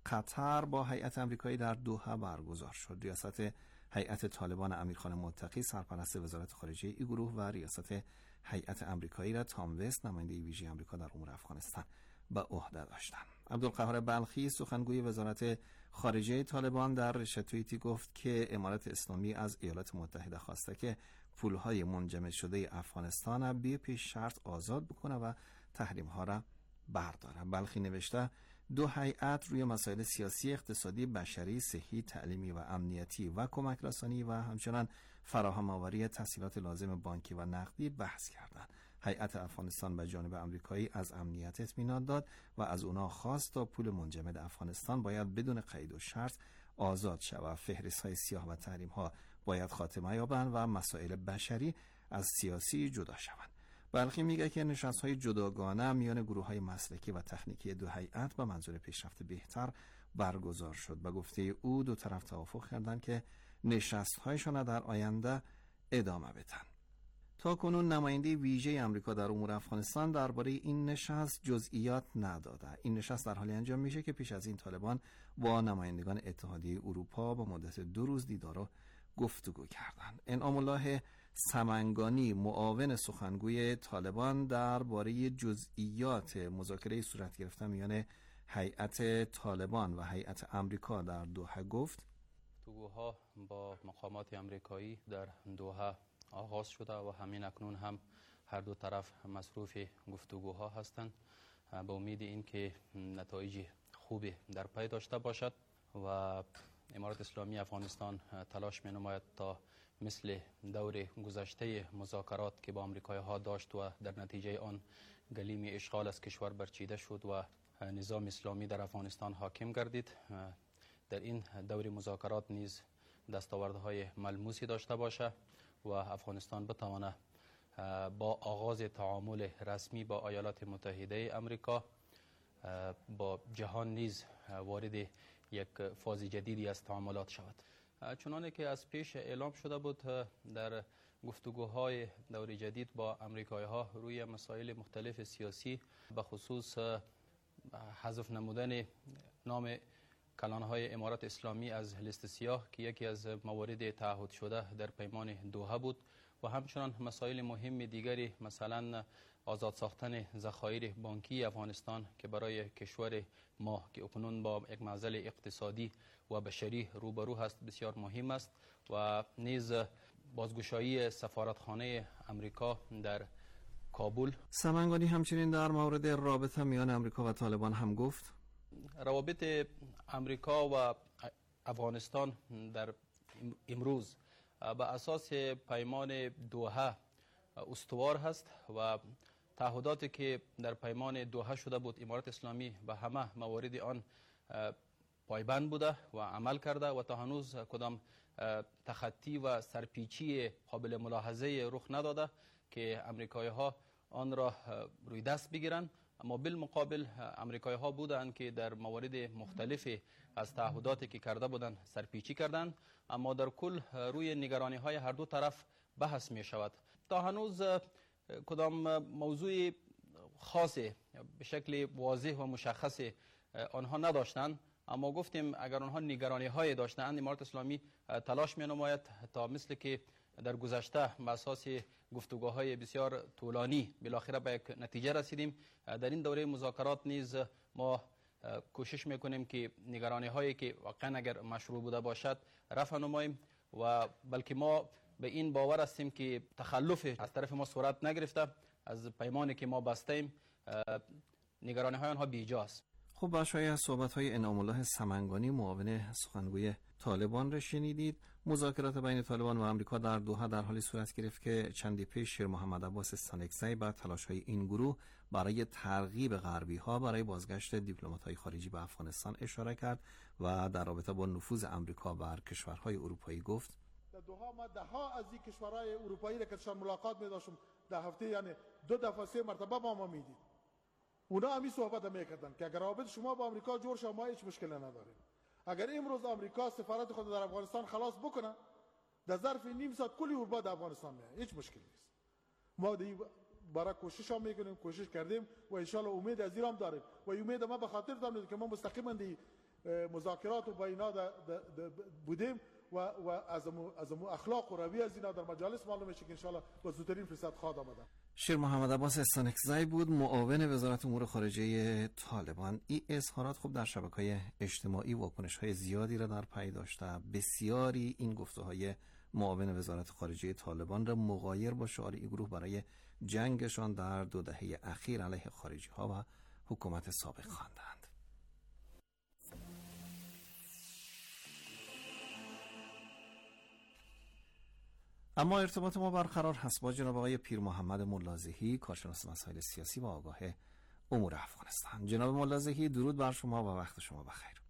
قطر با هیئت آمریکایی در دوحه برگزار شد. ریاست هیئت طالبان امیرخان متقی سرپرست وزارت خارجه این گروه و ریاست هیئت آمریکایی را تام وست نماینده ویژه آمریکا در امور افغانستان به عهده داشتند. عبدالقهار بلخی سخنگوی وزارت خارجه طالبان در رشته توییتی گفت که امارت اسلامی از ایالات متحده خواسته که پولهای منجمد شده افغانستان بی پیش شرط آزاد بکنه و تحریم‌ها را برداره. بلخی نوشته دو هیئت روی مسائل سیاسی، اقتصادی، بشری، صحی، تعلیمی و امنیتی و کمک رسانی و همچنان فراهم آوری تسهیلات لازم بانکی و نقدی بحث کردند. هیئت افغانستان به جانب آمریکایی از امنیت اطمینان داد و از اونا خواست تا پول منجمد افغانستان باید بدون قید و شرط آزاد شود. فهرست‌های سیاه و تحریم‌ها باید خاتمه یابند و مسائل بشری از سیاسی جدا شوند. بلخی میگه که نشست‌های جداگانه میان گروه‌های مسلکی و تکنیکی دو هیئت به منظور پیشرفت بهتر برگزار شد. به گفته او دو طرف توافق کردند که نشست‌هایشان در آینده ادامه بدن. تا کنون نماینده ویژه آمریکا در امور افغانستان درباره این نشست جزئیات نداده. این نشست در حالی انجام میشه که پیش از این طالبان با نمایندگان اتحادیه اروپا با مدت دو روز دیدار و گفتگو کردند. انعام الله سمنگانی معاون سخنگوی طالبان درباره جزئیات مذاکره صورت گرفته میان هیئت طالبان و هیئت آمریکا در دوحه گفت: گفتگوها با مقامات آمریکایی در دوحه آغاز شده و همین اکنون هم هر دو طرف مصروف گفتگوها هستند. به امید این که نتایج خوبی در پی داشته باشد و امارت اسلامی افغانستان تلاش می نماید تا مثل دور گذشته مذاکرات که با آمریکایی ها داشت و در نتیجه آن گلیم اشغال از کشور برچیده شد و نظام اسلامی در افغانستان حاکم گردید، در این دور مذاکرات نیز دستاوردهای ملموسی داشته باشه و افغانستان بتواند با آغاز تعامل رسمی با ایالات متحده آمریکا با جهان نیز وارد یک فاز جدیدی از تعاملات شود. چنانه که از پیش اعلام شده بود، در گفتگوهای دور جدید با آمریکایی ها روی مسائل مختلف سیاسی به خصوص حذف نمودن نام کلانهای امارات اسلامی از لیست سیاه که یکی از موارد تعهد شده در پیمان دوحه بود و همچنان مسائل مهم دیگری مثلا آزاد ساختن ذخایر بانکی افغانستان که برای کشور ما که اکنون با یک معضل اقتصادی و بشری روبرو هست بسیار مهم است و نیز بازگشایی سفارتخانه امریکا در کابل. سمنگانی همچنین در مورد رابطه میان امریکا و طالبان هم گفت: روابط امریکا و افغانستان در امروز به اساس پیمان دوحه استوار هست و تعهداتی که در پیمان دوحه شده بود امارت اسلامی به همه موارد آن پایبند بوده و عمل کرده و تا هنوز کدام تخطی و سرپیچی قابل ملاحظه رخ نداده که امریکایی ها آن را روی دست بگیرند. اما بالمقابل امریکایی ها بودند که در موارد مختلف از تعهداتی که کرده بودند سرپیچی کردند، اما در کل روی نگرانی های هر دو طرف بحث می شود. تا هنوز کدام موضوع خاصی به شکل واضح و مشخص آنها نداشتند، اما گفتیم اگر آنها نگرانی های داشتند امارت اسلامی تلاش می نماید تا مثل که در گذشته به اساس گفتگوهای بسیار طولانی بالاخره به یک نتیجه رسیدیم. در این دوره مذاکرات نیز ما کوشش میکنیم که نگرانی هایی که واقعا اگر مشروع بوده باشد رفع نماییم و بلکه ما به این باور هستیم که تخلف از طرف ما صورت نگرفته. از پیمانی که ما بستیم نگرانی های آنها بیجاست. خب بخشی از صحبت های انعام الله سمنگانی معاون سخنگوی طالبان را شنیدید. مذاکرات بین طالبان و آمریکا در دوحه در حالی صورت گرفت که چندی پیش شیر محمد عباس استانکزی با تلاش های این گروه برای ترغیب غربی ها برای بازگشت دیپلمات های خارجی به افغانستان اشاره کرد و در رابطه با نفوذ آمریکا بر کشورهای اروپایی گفت: در دوحه ما ده ها از این کشورهای اروپایی را که شان ملاقات می داشتم در هفته، یعنی دو دفعه سه مرتبه با ما میدید. اونا همی صحبت میکردن که اگر رابط شما با آمریکا جور شد ما هیچ مشکلی نداریم. اگر امروز آمریکا سفارت خود در افغانستان خلاص بکنه در ظرف نیم ساعت کلی اروپا در افغانستان میاد، هیچ مشکلی نیست. ما دی برای کوشش هم میکنیم، کوشش کردیم و ان شاء الله امید از این هم داریم و امید ما به خاطر داریم که ما مستقیما دی مذاکرات و بیانات بودیم و و از از اخلاق و رویه از اینا در مجالس معلوم میشه که ان شاء الله با زودترین فرصت خواهد آمد. شیر محمد عباس استانکزی بود، معاون وزارت امور خارجه طالبان. این اظهارات خوب در شبکه‌های اجتماعی واکنش‌های زیادی را در پی داشته. بسیاری این گفته‌های معاون وزارت خارجه طالبان را مغایر با شعار این گروه برای جنگشان در دو دهه اخیر علیه خارجی‌ها و حکومت سابق خواندند. اما ارتباط ما برقرار هست با جناب آقای پیر محمد ملازحی، کارشناس مسائل سیاسی و آگاه امور افغانستان. جناب ملازحی، درود بر شما و وقت شما بخیر.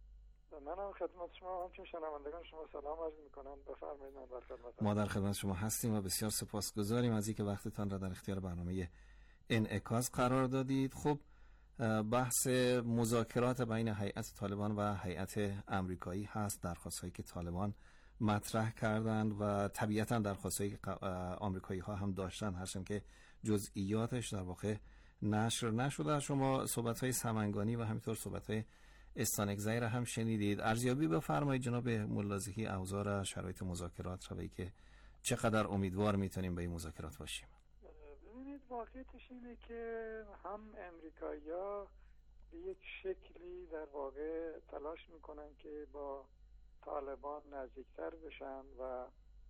منم خدمت شما همچنین شنوندگان شما سلام عرض می‌کنم. بفرمایید. من در خدمت ما در خدمت شما هستیم و بسیار سپاسگزاریم از اینکه وقتتان را در اختیار برنامه انعکاس قرار دادید. خب بحث مذاکرات بین هیئت طالبان و هیئت آمریکایی هست، درخواست‌هایی که طالبان مطرح کردند و طبیعتاً درخواست‌های آمریکایی ها هم داشتن، هرچند که جزئیاتش در واقع نشر نشده. شما صحبت‌های سمنگانی و همینطور صحبت‌های استانکزی را هم شنیدید. ارزیابی بفرمایید جناب ملازحی اوضاع شرایط مذاکرات را و اینکه چقدر امیدوار میتونیم به این مذاکرات باشیم. ببینید واقعیتش اینه که هم امریکایی‌ها به یک شکلی در واقع تلاش میکنن که با طالبان نزدیکتر بشن و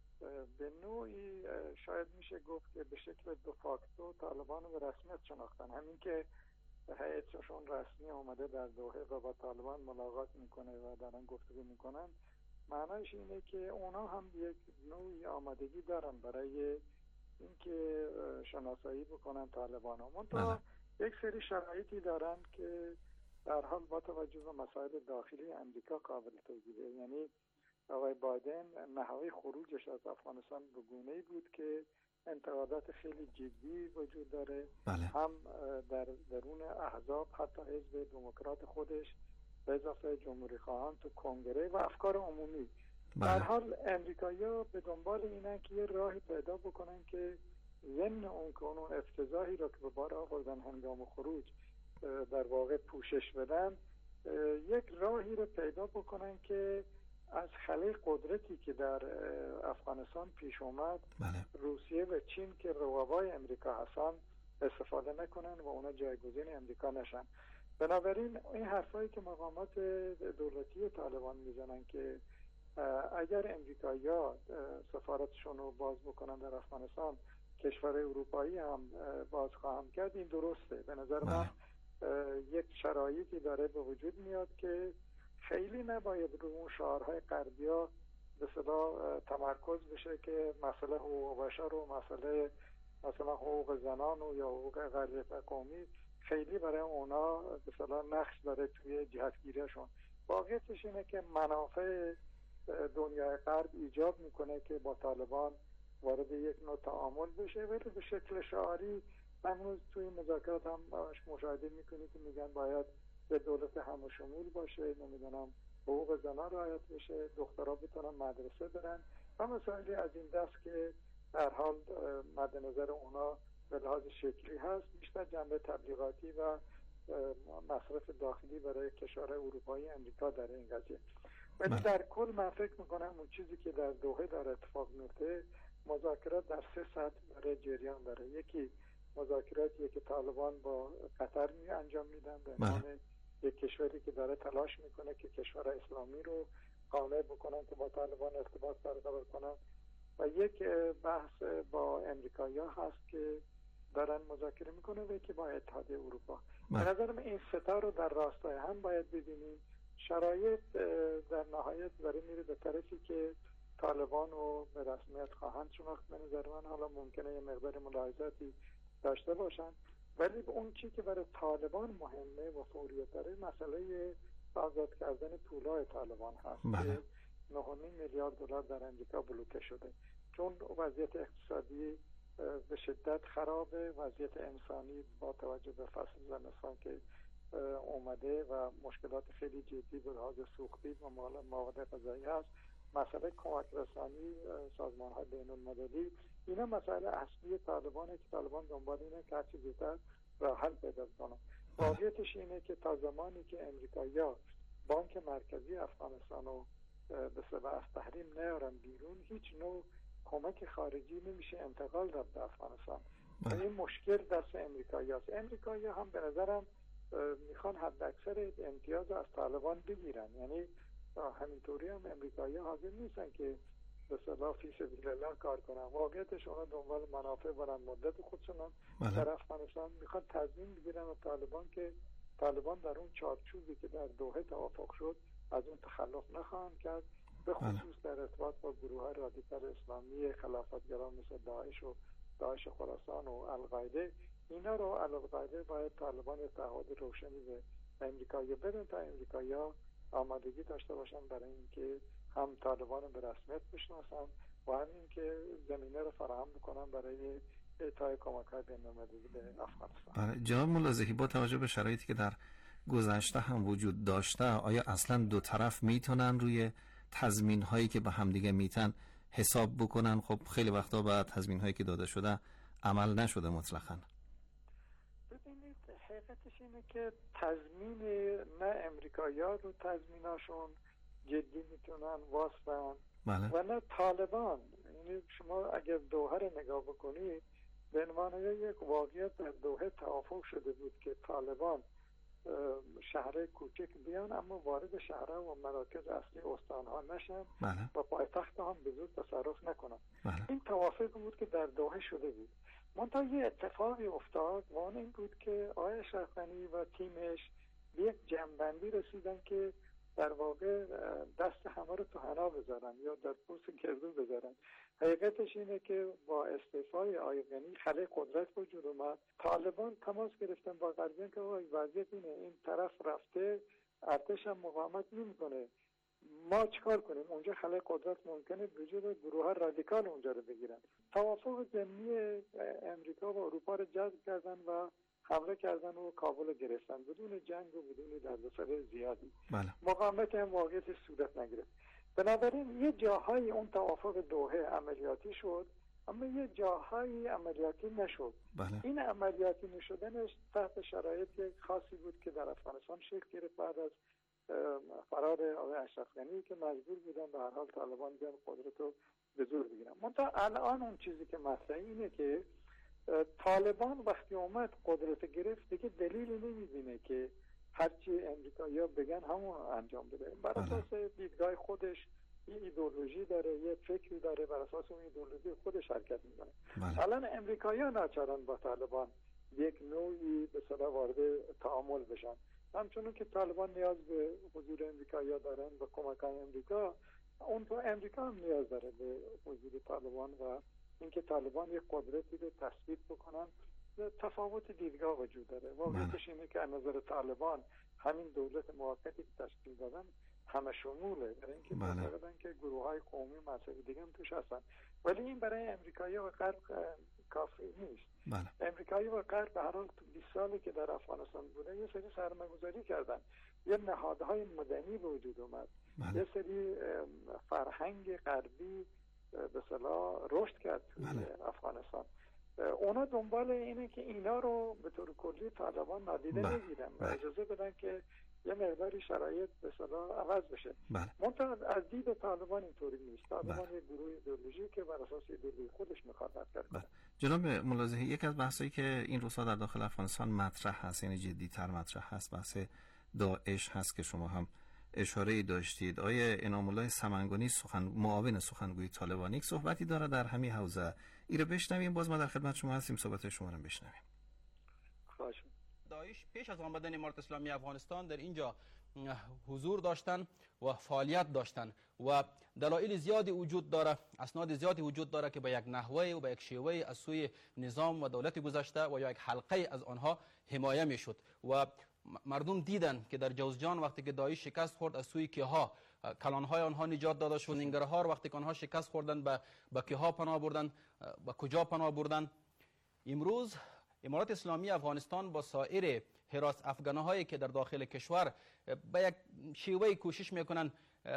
به نوعی شاید میشه گفت که به شکل دو فاکتو طالبان رو به رسمیت شناختن. همین که هیئتشون رسمی اومده در دوحه و با طالبان ملاقات میکنه و دارن گفتگو میکنن، معنیش اینه که اونا هم یک نوعی آمادگی دارن برای اینکه شناسایی بکنن طالبان ها. منتها یک سری شرایطی دارن که در حال با توجه به مسائل داخلی امریکا قابل توجیه. یعنی آقای بایدن نحوه خروجش از افغانستان به گونه‌ای بود که انتقادات خیلی جدی وجود داره. بله. هم در درون احزاب، حتی حزب دموکرات خودش به اضافه جمهوری خواهان تو کنگره و افکار عمومی. بله. در حال امریکایی‌ها به دنبال اینن که یه راهی پیدا بکنن که ضمن اون کنون افتضاحی را که به بار آوردن هنگام خروج در واقع پوشش بدن، یک راهی رو پیدا بکنن که از خلای قدرتی که در افغانستان پیش اومد، بله. روسیه و چین که رقبای امریکا هستن استفاده نکنن و اونا جایگزین امریکا نشن. بنابراین این حرفایی که مقامات دولتی طالبان میزنن که اگر امریکایی‌ها سفارتشون رو باز بکنن در افغانستان، کشور اروپایی هم باز خواهم کرد، این درسته. به نظر من یک شرایطی داره به وجود میاد که خیلی نباید رو اون شعارهای غربی‌ها به صدا تمرکز بشه که مسئله حقوق بشر و مسئله مثلا حقوق زنان و یا حقوق غریب قومی خیلی برای اونا به صدا نقش داره توی جهتگیریشون. واقعیتش اینه که منافع دنیای غرب ایجاب میکنه که با طالبان وارد یک نوع تعامل بشه، ولی به شکل شعاری امروز توی مذاکرات هم مشاهده میکنی که میگن باید به دولت همشمول باشه، نمیدونم حقوق زنان رعایت بشه، دخترها بتونن مدرسه برن و مسائلی از این دست که در حال مد نظر اونا به لحاظ شکلی هست، بیشتر جنبه تبلیغاتی و مصرف داخلی برای کشور اروپایی امریکا در این قضیه. ولی در کل من فکر میکنم اون چیزی که در دوحه داره اتفاق میفته مذاکرات در سه سطح برای جریان داره. یکی مذاکراتی که طالبان با قطر می انجام میدن به عنوان یک کشوری که داره تلاش میکنه که کشور اسلامی رو قانع بکنن که با طالبان ارتباط برقرار کنن، و یک بحث با امریکایی‌ها هست که دارن مذاکره میکنه و یکی با اتحادیه اروپا. به نظر من این ستا رو در راستای هم باید ببینیم. شرایط در نهایت داره میره به طرفی که طالبان رو به رسمیت خواهند شناخت. به نظر من حالا ممکنه یه مقدار ملاحظاتی داشته باشن، ولی اون چی که برای طالبان مهمه و فوریت داره مسئله آزاد کردن پولای طالبان هست که نه و نیم میلیارد دلار در امریکا بلوکه شده، چون وضعیت اقتصادی به شدت خرابه، وضعیت انسانی با توجه به فصل زمستان که اومده و مشکلات خیلی جدی به لحاظ سوختی و مواد غذایی هست، مسئله کمک رسانی سازمان های بین المللی، اینا مسئله اصلی طالبانه که طالبان دنبال اینه که هرچی زودتر راه حل پیدا کنه. واقعیتش اینه که تا زمانی که امریکایی‌ها بانک مرکزی افغانستان رو به سبب از تحریم نیارن بیرون، هیچ نوع کمک خارجی نمیشه انتقال داد به افغانستان. و این مشکل دست امریکایی هست. امریکایی هم به نظرم میخوان حد اکثر امتیاز از طالبان بگیرن، یعنی همینطوری هم امریکایی حاضر نیستن که به صلاح فی سبیل الله کار کنن. واقعیتش اونا دنبال منافع بلند مدت خودشون در افغانستان میخوان تضمین بگیرن و طالبان که طالبان در اون چارچوبی که در دوحه توافق شد از اون تخلف نخواهند کرد، به خصوص در ارتباط با گروه های رادیکال اسلامی خلافتگران مثل داعش و داعش خراسان و القاعده. اینا رو القاعده باید طالبان تعهد روشنی به امریکایی بدن تا امریکایی‌ها آمادگی داشته باشن برای اینکه هم طالبان رو به رسمیت بشناسن و هم اینکه زمینه رو فراهم بکنن برای اعطای کمک‌های بین‌المللی به افغانستان. جناب ملازحی، با توجه به شرایطی که در گذشته هم وجود داشته، آیا اصلا دو طرف میتونن روی تضمین هایی که به همدیگه میتن حساب بکنن؟ خب خیلی وقتا بعد تضمین هایی که داده شده عمل نشده مطلقاً. ببینید حقیقتش اینه که تضمین نه امریکایی‌ها رو تضمیناشون جدی میتونن واسطن بله. و نه طالبان. یعنی شما اگر دوحه رو نگاه بکنید به عنوان یک واقعیت در دوحه توافق شده بود که طالبان شهرهای کوچک بیان اما وارد شهرها و مراکز اصلی استانها نشن بله. و پایتخت هم به زور تصرف نکنن. بله. این توافق بود که در دوحه شده بود. منتها یه اتفاقی افتاد و اون این بود که آقای اشرف غنی و تیمش به یک جمع‌بندی رسیدن که در واقع دست همه رو تو حنا بذارن یا در پوست گردو بذارن. حقیقتش اینه که با استعفای آقای غنی خلأ قدرت وجود اومد. طالبان تماس گرفتن با غربیان که وضعیت اینه، این طرف رفته، ارتش هم مقاومت نمی‌کنه، ما چیکار کنیم؟ اونجا خلأ قدرت ممکنه وجود گروه‌های رادیکال اونجا رو بگیرن. توافق ضمنی امریکا و اروپا رو جذب کردن و حمله کردن و کابل رو گرفتن بدون جنگ و بدون دردسر زیادی. بله. مقاومت هم واقعیت صورت نگرفت. بنابراین یه جاهای اون توافق دوحه عملیاتی شد اما یه جاهایی عملیاتی نشد. بله. این عملیاتی نشدنش تحت شرایط خاصی بود که در افغانستان شکل گرفت بعد از فرار آقای اشرف غنی که مجبور بودن به هر حال طالبان بیان قدرت رو به زور بگیرن. منتها الان اون چیزی که مطرحه اینه که طالبان وقتی اومد قدرت گرفت دیگه دلیلی نمیبینه که هرچی امریکایی‌ها بگن همون انجام بده. بر اساس دیدگاه خودش یه ایدئولوژی داره، یه فکری داره، بر اساس اون ایدئولوژی خودش حرکت میکنه. الان امریکایی‌ها ناچارن با طالبان یک نوعی به اصطلاح وارد تعامل بشن، همچنون که طالبان نیاز به حضور امریکایی‌ها دارن و کمک‌های امریکا، اون تو امریکا هم نیاز داره به حضور طالبان و اینکه طالبان یک قدرتی رو تثبیت بکنن. تفاوت دیدگاه وجود داره. واقعیتش اینه که از نظر طالبان همین دولت موقتی که تشکیل دادن همه شموله، برای اینکه معتقدن که گروه‌های قومی مذهبی دیگه هم توش هستن، ولی این برای امریکایی‌ها و غرب کافی نیست. بله. امریکایی و غرب به هر حال تو بیست سالی که در افغانستان بوده یه سری سرمایه‌گذاری کردن، یه نهادهای مدنی به وجود اومد. بله. یه سری فرهنگ غربی به اصطلاح رشد کرد توی بله. افغانستان. اونا دنبال اینه که اینا رو به طور کلی طالبان نادیده بله. نگیرن و اجازه بدن که یه مقداری شرایط به اصطلاح عوض بشه. بله. منتها از دید طالبان اینطوری نیست. طالبان بله. یک گروه ایدئولوژی که بر اساس ایدئولوژی خودش میخواد حرکت کنه. جناب ملاحظه، یک از بحثایی که این روزها در داخل افغانستان مطرح هست، یعنی جدی‌تر مطرح هست، بحث داعش هست که شما هم اشاره ای داشتید. آیه انعام الله سمنگانی سخن معاون سخنگوی طالبان یک صحبتی داره در همین حوزه، ایره بشنویم، باز ما در خدمت شما هستیم صحبت شما رو بشنویم. خواهش. داعش پیش از آمدن امارت اسلامی افغانستان در اینجا حضور داشتن و فعالیت داشتن و دلایل زیادی وجود داره، اسناد زیادی وجود داره که به یک نحوه و به یک شیوه از سوی نظام و دولت گذشته و یا یک حلقه از آنها حمایه میشد و مردم دیدن که در جوزجان وقتی که داعش شکست خورد از سوی کیها کلانهای آنها نجات داده شد، ننگرهار وقتی که آنها شکست خوردن به به کیها پناه بردن، به کجا پناه بردن. امروز امارات اسلامی افغانستان با سایر حراس افغانه هایی که در داخل کشور به یک شیوه کوشش میکنن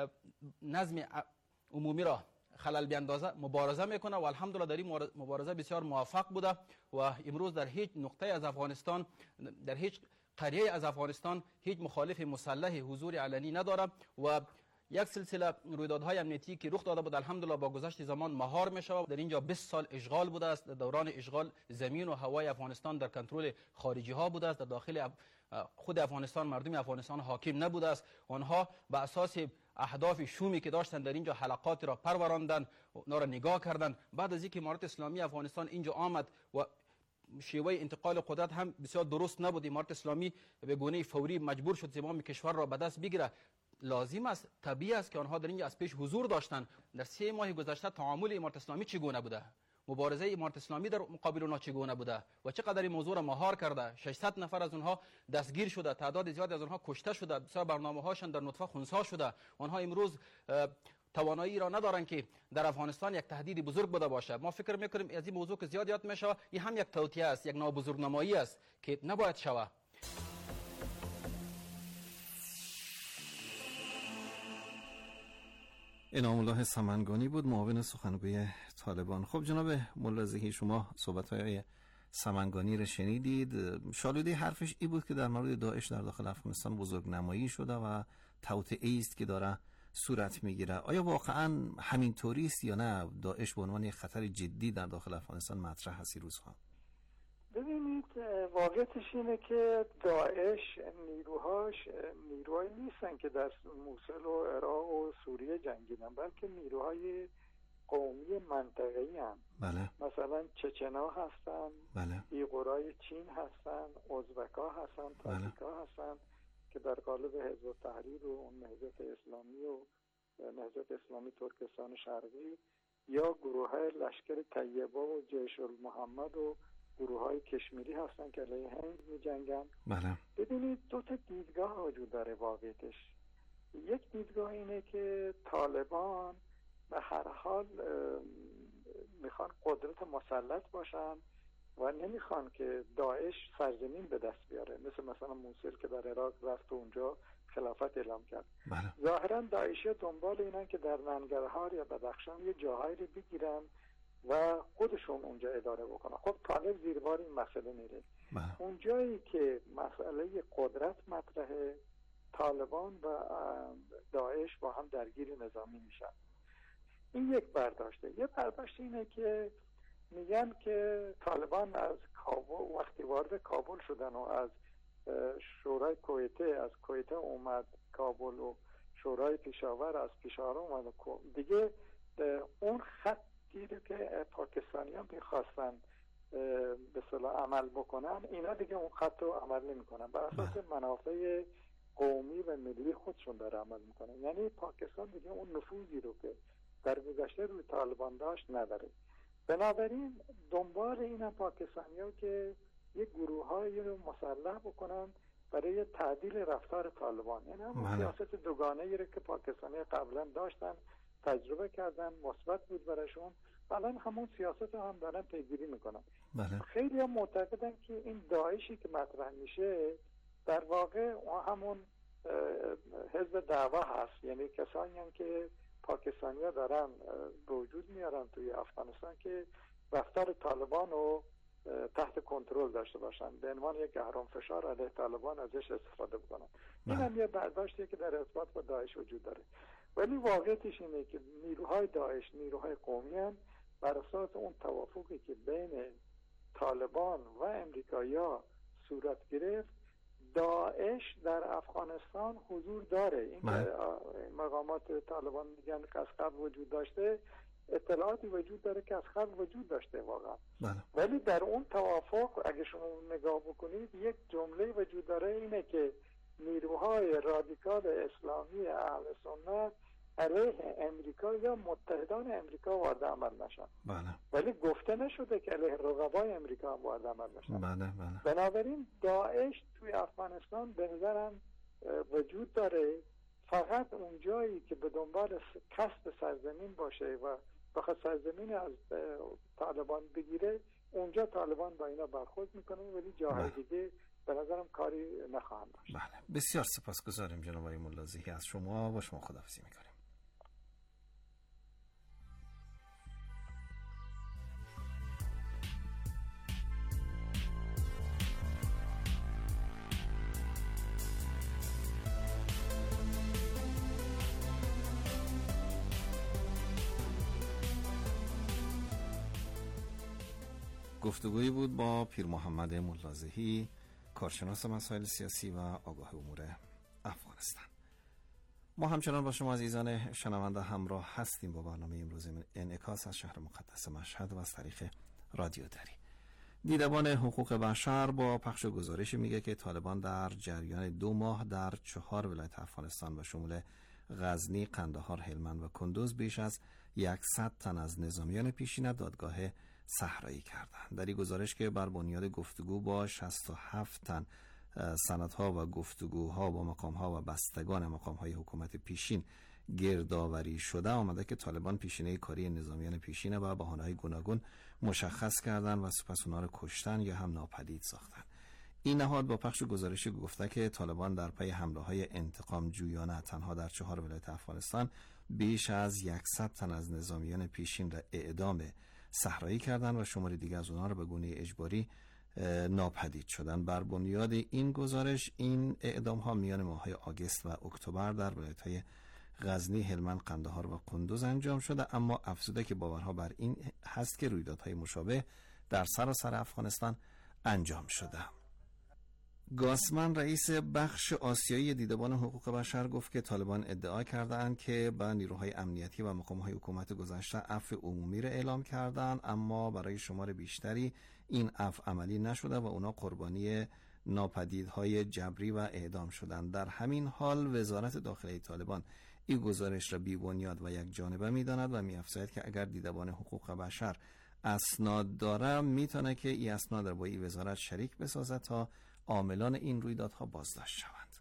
نظم عمومی را خلل بیاندازه مبارزه میکنه و الحمدلله در این مبارزه بسیار موفق بوده و امروز در هیچ نقطه از افغانستان، در هیچ قریه از افغانستان هیچ مخالف مسلح حضور علنی نداره و یک سلسله رویدادهای امنیتی که رخ داده بود الحمدلله با گذشت زمان مهار میشود. در اینجا بیست سال اشغال بوده است، دوران اشغال زمین و هوای افغانستان در کنترل خارجی ها بوده است، در داخل خود افغانستان مردم افغانستان حاکم نبوده است. آنها به اساس اهداف شومی که داشتن در اینجا حلقات را پروراندن، اونا را نگاه کردن. بعد از اینکه امارت اسلامی افغانستان اینجا آمد و شیوه انتقال قدرت هم بسیار درست نبود، امارت اسلامی به گونه فوری مجبور شد زمام کشور را به دست بگیره. لازم است، طبیعی است که آنها در اینجا از پیش حضور داشتن. در سه ماه گذشته تعامل امارت اسلامی چگونه بوده؟ مبارزه امارت اسلامی در مقابل اونها چگونه بوده و چقدر این موضوع را مهار کرده؟ ششصد نفر از اونها دستگیر شده، تعداد زیادی از اونها کشته شده، بسیار برنامه‌هاشون در نطفه خنثی شده. آنها امروز توانایی را ندارن که در افغانستان یک تهدید بزرگ بوده باشه. ما فکر میکنیم از این موضوع که زیاد یاد میشه، این هم یک توطئه است، یک نابزرگنمایی است که نباید شود. انعام الله سمنگانی بود، معاون سخنگوی طالبان. خب جناب ملاحظه، شما صحبت‌های سمنگانی را شنیدید. شالوده حرفش ای بود که در مورد داعش در داخل افغانستان بزرگنمایی شده و توطئه است که داره صورت میگیره. آیا واقعا همین طوری است یا نه؟ داعش به عنوان خطر جدی در داخل افغانستان مطرح هست این روزها؟ ببینید، واقعیتش اینه که داعش نیروهاش نیروهایی نیستن که در موصل و عراق و سوریه جنگیدن، بلکه نیروهای قومی منطقه‌ای هم. بله. مثلا چچنا هستن، بله. ایغورای چین هستن، ازبکا هستن، تاجیکا بله. هستن که در قالب حزب التحریر و اون نهضت اسلامی و نهضت اسلامی ترکستان شرقی یا گروه های لشکر طیبه و جیش المحمد و گروه های کشمیری هستن که علیه هند می جنگن. بله. ببینید دو تا دیدگاه وجود داره واقعیتش. یک دیدگاه اینه که طالبان به هر حال میخوان قدرت مسلط باشن و نمیخوان که داعش سرزمین به دست بیاره، مثل مثلا موصل که در عراق رفت و اونجا خلافت اعلام کرد. بله. ظاهرا داعشی دنبال اینن که در ننگرهار یا بدخشان یه جاهایی رو بگیرن و خودشون اونجا اداره بکنن. خب طالب زیر بار این مسئله میره. بله. اون جایی که مسئله قدرت مطرحه، طالبان و داعش با هم درگیر نظامی میشن. این یک برداشته. یه برداشت اینه که میگن که طالبان از کابل وقتی وارد کابل شدن و از شورای کویته از کویته اومد کابل و شورای پیشاور از پیشاور اومد دیگه اون خطی رو که پاکستانی هم میخواستن به صلاح عمل بکنن، اینا دیگه اون خط رو عمل نمیکنن، بر اساس منافع قومی و ملی خودشون داره عمل میکنن. یعنی پاکستان دیگه اون نفوذی رو که در گذشته روی طالبان داشت نداره. بنابراین دنبال این هم پاکستانی ها که یک گروه هایی رو مسلح بکنن برای تعدیل رفتار طالبان. یعنی هم سیاست دوگانه ای رو که پاکستانی قبلا داشتن تجربه کردن، مثبت بود براشون، الان همون سیاست هم دارن پیگیری میکنن. بله. خیلی هم معتقدن که این داعشی که مطرح میشه در واقع همون حزب دعوا هست، یعنی کسانی هم که پاکستانی ها دارن به وجود میارن توی افغانستان که رفتار طالبان رو تحت کنترل داشته باشن، به عنوان یک اهرم فشار علیه طالبان ازش استفاده بکنن. این هم یه برداشتی که در ارتباط با داعش وجود داره. ولی واقعیتش اینه که نیروهای داعش نیروهای قومی هم بر اساس اون توافقی که بین طالبان و امریکایی‌ها صورت گرفت، داعش در افغانستان حضور داره. این که مقامات طالبان میگن که از قبل وجود داشته، اطلاعاتی وجود داره که از قبل وجود داشته واقعا. بله. ولی در اون توافق اگه شما نگاه بکنید یک جمله وجود داره، اینه که نیروهای رادیکال اسلامی اهل سنت علیه امریکا یا متحدان امریکا وارد عمل نشن. بله. ولی گفته نشده که علیه رقبای امریکا هم وارد عمل نشن. بله بله. بنابراین داعش توی افغانستان به نظرم وجود داره، فقط اون جایی که به دنبال کسب سرزمین باشه و بخواد سرزمین از طالبان بگیره، اونجا طالبان با اینا برخورد میکنه، ولی جاهای دیگه به نظرم کاری نخواهند داشت. بله. بسیار سپاسگزاریم جناب آقای ملازحی از شما. با شما خداحافظی میکنیم. گفتگویی بود با پیر محمد ملازحی، کارشناس مسائل سیاسی و آگاه امور افغانستان. ما همچنان با شما عزیزان شنونده همراه هستیم با برنامه امروز انعکاس از شهر مقدس مشهد و از طریق رادیو دری. دیدبان حقوق بشر با پخش گزارشی میگه که طالبان در جریان دو ماه در چهار ولایت افغانستان به شمول غزنی، قندهار، هلمند و کندوز بیش از صد تن از نظامیان پیشین دادگاه صحرایی کردند. در این گزارش که بر بنیاد گفتگو با شصت و هفت تن سندها و گفتگوها با مقامها و بستگان مقامهای حکومت پیشین گردآوری شده، آمده که طالبان پیشینه کاری نظامیان پیشین و بهانه‌های گوناگون مشخص کردند و سپس اونها را کشتن یا هم ناپدید ساختند. این نهاد با پخش گزارشی گفته که طالبان در پی حمله‌های انتقام جویانه تنها در چهار ولایت افغانستان بیش از صد تن از نظامیان پیشین را اعدام صحرایی کردند و شماری دیگر از اونها را به گونه اجباری ناپدید شدن. بر بنیاد این گزارش این اعدام ها میان ماه‌های آگوست و اکتبر در ولایت‌های غزنی، هلمند، قندهار و کندوز انجام شده، اما افزوده که باورها بر این هست که رویدادهای مشابه در سراسر افغانستان انجام شده. گاسمن رئیس بخش آسیایی دیدبان حقوق بشر گفت که طالبان ادعا کردند که به نیروهای امنیتی و مقام‌های حکومت گذشته عفو عمومی را اعلام کردند، اما برای شمار بیشتری این عفو عملی نشده و اونا قربانی ناپدیدهای جبری و اعدام شدند. در همین حال وزارت داخلی طالبان این گزارش را بی‌بنیاد و یک جانبه می‌داند و می‌افزاید که اگر دیدبان حقوق بشر اسناد داره میتونه که این اسناد را با این وزارت شریک بسازد تا عاملان این رویدادها بازداشت شوند.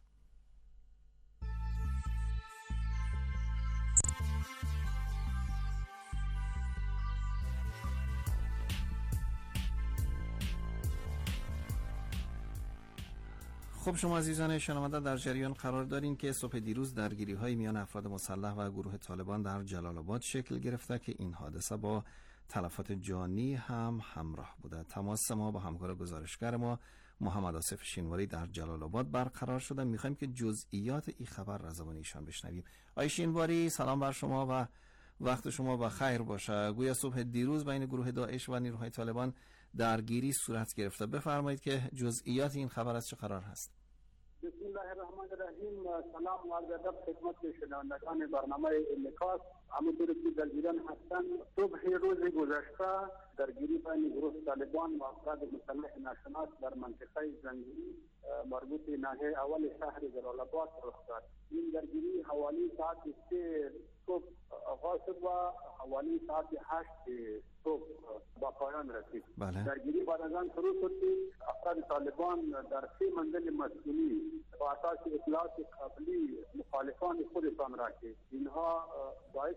خب شما عزیزان شنونده در جریان قرار دارین که صبح دیروز درگیری‌های میان افراد مسلح و گروه طالبان در جلال آباد شکل گرفته که این حادثه با تلفات جانی هم همراه بوده. تماس ما با همکار گزارشگر ما محمد آصف شینواری در جلال آباد برقرار شده. میخوایم که جزئیات این خبر را زبان ایشان بشنویم. آقای شینواری سلام بر شما و وقت شما بخیر باشه. گویا صبح دیروز بین گروه داعش و نیروهای طالبان درگیری صورت گرفته. بفرمایید که جزئیات این خبر از چه قرار هست؟ بسم الله الرحمن الرحیم. سلام و عرض ادب خدمت شنوندگان برنامه انعکاس. همونطور که درگیران هستند، صبح روز گذشته درگیری بین گروه طالبان و افراد مسلح ناشناس در منطقه زنگیری مربوط ناحیه اول شهر جلال آباد رخ داد. این درگیری حوالی ساعت سه صبح آغاز شد و حوالی ساعت هشت صبح با پایان رسید. بله. درگیری بعد از آن شروع شد که افراد طالبان در سه منزل مسئولی با اساس اطلاعات قبلی مخالفان خودشان را که اینها باعث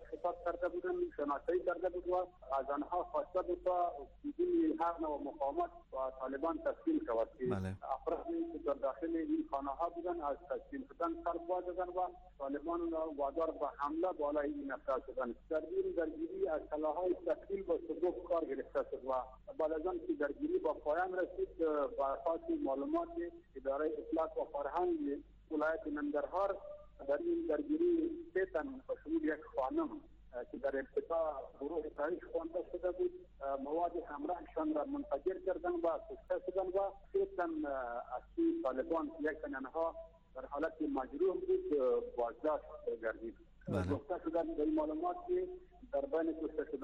خطاب کرده بودند، شناسایی کرده بود و از آنها خواسته بود تا بدون هر نوع مقاومت و طالبان تسلیم شود که بله. افرادی که در داخل این خانه ها بودند از تسلیم شدن سر باز دادن و طالبان وادار به حمله بالای این افراد شدند. در این درگیری از سلاح‌های تکمیل با سبوک کار گرفته شد و بعد از آن که درگیری با پایان رسید بر اساس معلومات اداره اطلاعات و فرهنگ ولایت ننگرهار در این درگیری سه تن به شمول یک خانم که در ابتدا گروه تاریخ خوانده شده بود مواد همراهشان را منفجر کردن و کشته شدن و سه تن از سوی طالبان یک تن آنها در حالت مجروح بود بازداشت گردید. گفته شده در این معلومات که در بین کشته